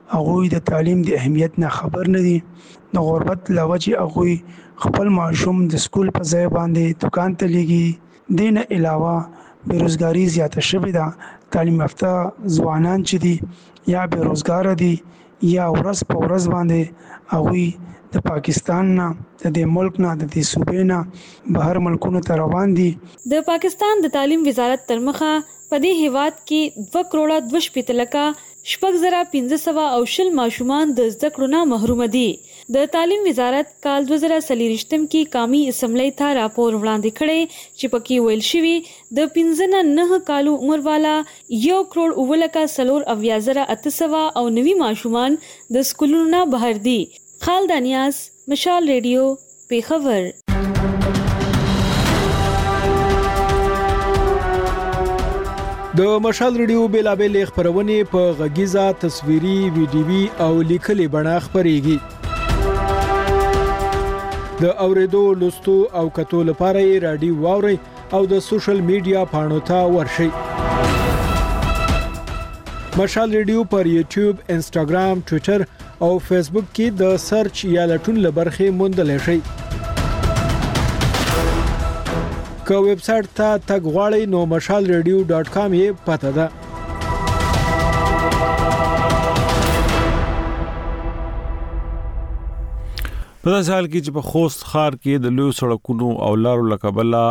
هغه د تعلیم د اهمیت نه خبر نه دي. د غربت لوجه هغه خپل ماشوم د سکول په ځای باندې دکان ته لګي. دین علاوه بیروزګاری زیاته شوې ده. تعلیم یافته ځوانان چې دي یا بیروزګار دي یا ورځ په ورځ باندې هغه د پاکستان نه د دې ملک نه د دې صوبې نه بهر ملکونو ته روان دي. د پاکستان د تعلیم وزارت تر مخه په دې هیواد کې دوه کروڑه دوه شپېته لکه شپږ زره پنځه سوه او شل ماشومان د زده کړو نه محروم دي. د تعلیم وزارت کال دوه زره څلوېښتم کې قومي اسمبلی ته راپور وړاندې کړی چې پکې ویل شوي د پنځه نه نهه کالو عمر والا یو کروڑ اووه لکه څلور اویا زره اته سوه او نوي ماشومان د سکولونو نه بهر دي. خالد انیاس، مشال ریډیو، پیښور. د مشال ریډیو بیلابل خبرونه په غږیزه، تصویري، ویډیوي او لیکلي بڼه خبريږي. د اوریدو، لوستو او کتو لپاره یې رادیو واوري او د سوشل میډیا پاڼو ته ورشئ. مشال ریډیو پر یوټیوب، انسټاګرام، ټوئیټر او فیسبوک کې د سرچ یا لټون لبرخه موندل شي. که ویب سټ ته تګ غواړئ نو مشال ریډیو ډاټ کام یې پته ده. په داسې حال کې چې په خوست ښار کې د لویو سړکونو او لارو له کبله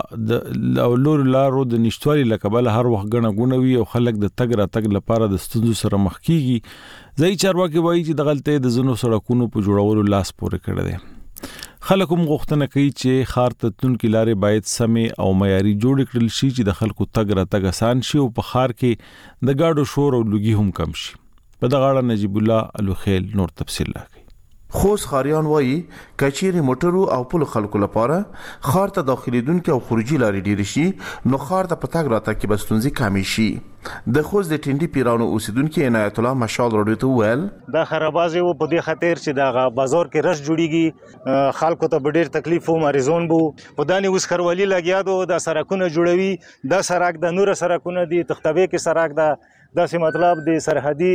د او لویو لارو د نشټوالي له کبله هر وخت ګڼه ګوڼه وي او خلک د تګ راتګ لپاره د ستونزو سره مخ کیږي. ځایي چارواکي وایي چې د غلطۍ د ځینو سړکونو په جوړولو لاس پورې کړی دی. خلک هم غوښتنه کوي چې ښار ته تلونکي لارې باید سمې او معیاري جوړې کړل شي چې د خلکو تګ راتګ آسان شي او په ښار کې د ګاډو شور او لوګي هم کم شي. په دغه اړه نجیب الله الوخیل نور تفصیل راکړي. خوست خاریان وایي کچېرې موټرو او پلو خلکو لپاره ښار ته داخليدونکو او خروجي لارې ډېرې شي نو ښار ته په تګ راتګ کې به ستونزې کمې شي. د خوست د ټینډي پیرانو اوسیدونکو عنایت الله مشال راډیو ته وویل دا خرابازي و په دې خاطر چې دا بازار کې رش جوړیږي، خلکو ته ډېر تکلیف او مریضون بو په دانه اوس خروالي لګیا دو د سرکونه جوړوي. دا سرک د نور سرکونه دي، تختوي کې سرک دا داسې مطلب د سرحدي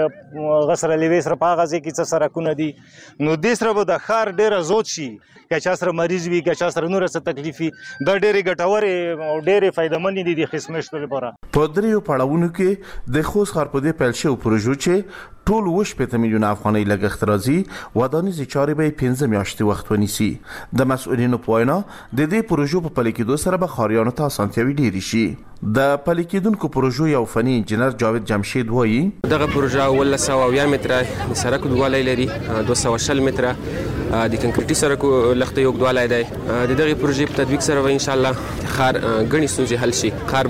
غسر لیوي سره پاغازي کې څه سرکونه دي نو د سره به د خار ډېر زوت شي که چا سره مریض وي که چا سره نور څه تکلیفي دا ډېر ګټور او ډېر فائدمن دي د خدمت لپاره. په دریو پړاوونو کې د خوست ښار په دې پیل شو پروژو چې ټول وش پته میلیون افغانۍ لګښت راځي ودانیز چارې به پنځه میاشتې وخت ونیسي. د مسؤلینو په وینا د دې پروژو په پلي کېدو سره به ښاریانو ته اسانتیاوي ډېرې شي. د پلي کېدونکو پروژو یو فني انجنیر جاوید جمشید وایي دغه پروژه ولله سوه اویا متره د سړک اوږدوالی لري، دوه سوه شل متره د کنکریټي سړک لښته یې اوږدوالی دی. د دغې پروژې په تطبیق سره به انشاءالله ښار ګڼې ستونزې حل شي، ښار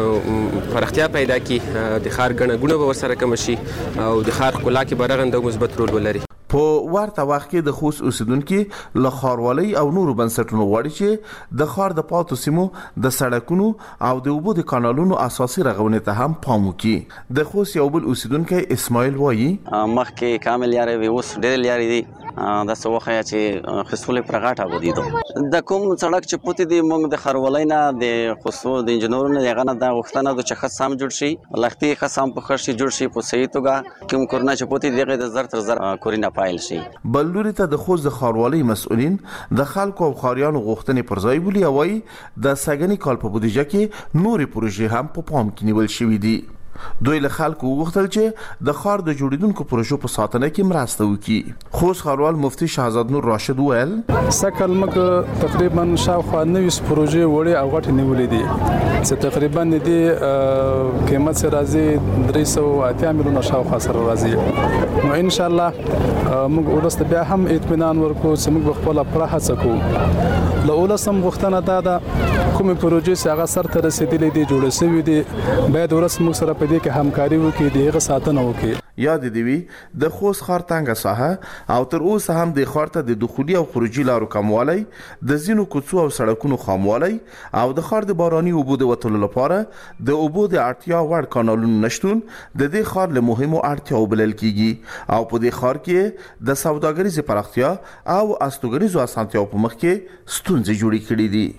به پراختیا پیدا کړي، د ښار ګڼه ګوڼه به ورسره کمه شي او د ښار ښکلا کې به رغنده او مثبت رول ولري. په ورته وخت کې د خوست اوسیدونکو له ښاروالۍ او نورو بنسټونو غواړي چې د ښار د پاتو سیمو د سړکونو او د اوبو د کانالونو اساسي رغونې ته هم پام وکړي. د خوست یو بل اوسیدونکی اسماعیل وایي مخکې کامل یاري وي اوس ډېر لارې دي دا څه وخت چې خصوصي پرغاټه ودی دو د کوم سړک چې پوتې دی موږ د ښاروالۍ نه د خصوصي د انجنیرونو دغه نه دا غوښتنه ده چې خاص سم جوړ شي، لختي خاص سم په خرشي جوړ شي په صحیح توګه کوم کورنه چې پوتې دغه د زر تر زر کورینه پایل شي. بل لوري ته د خوست د ښاروالۍ مسؤلین د خلکو او ښاریانو غوښتنې پر ځای بولي او وایي د سګنې کال په بودیجه کې نورې پروژې هم په پام کې نیول شوې دي. دوی له خلکو وغوښتل چې د ښار د جوړیدونکو پروژو په ساتنه کې مرسته وکړي. خوست ښاروال مفتي شهزاد نور راشد ویل سکل مګ تقریبا شاوخوا نوي پروژې وړي او غټ نیولې دي چې تقریبا د قیمت سره راځي درې سوه اتیا میلیونه شاوخوا سره راځي. نو ان شاء الله موږ ولست بیا هم اطمینان ورکو چې موږ خپل پوره هڅه کوو. له ولسم غوښتنه دا ده کومې پروژې چې هغه سر ته رسیدلې دي جوړې شوې دي باید ولس موږ سره په دې کې همکاري وکړي، دغه ساتنه وکړي. یاد دی وی د خوست ښار تنګه ساحه او تر اوسه هم د ښار ته د دخولي او خروجي لارو کموالی، د زینو کوڅو او سړکونو خاموالی او د ښار د باراني اوبو د وټولو لپاره د اوبو د اړتیا وړ کانالونو نشټون د دې ښار له مهمو اړتیاو بلل کیږي او په دې ښار کې د سوداګریزي پراختیا او استوګنیزو اسانتیاو په مخ کې ستونزې جوړې کړې دي.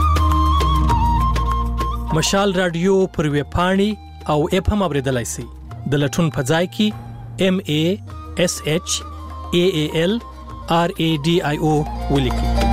مشال رادیو پر ویب پاڼې او اپ هم اوریدلای شئ. د لټون په ځای کې M A S H A A L R A D I O ولیکئ.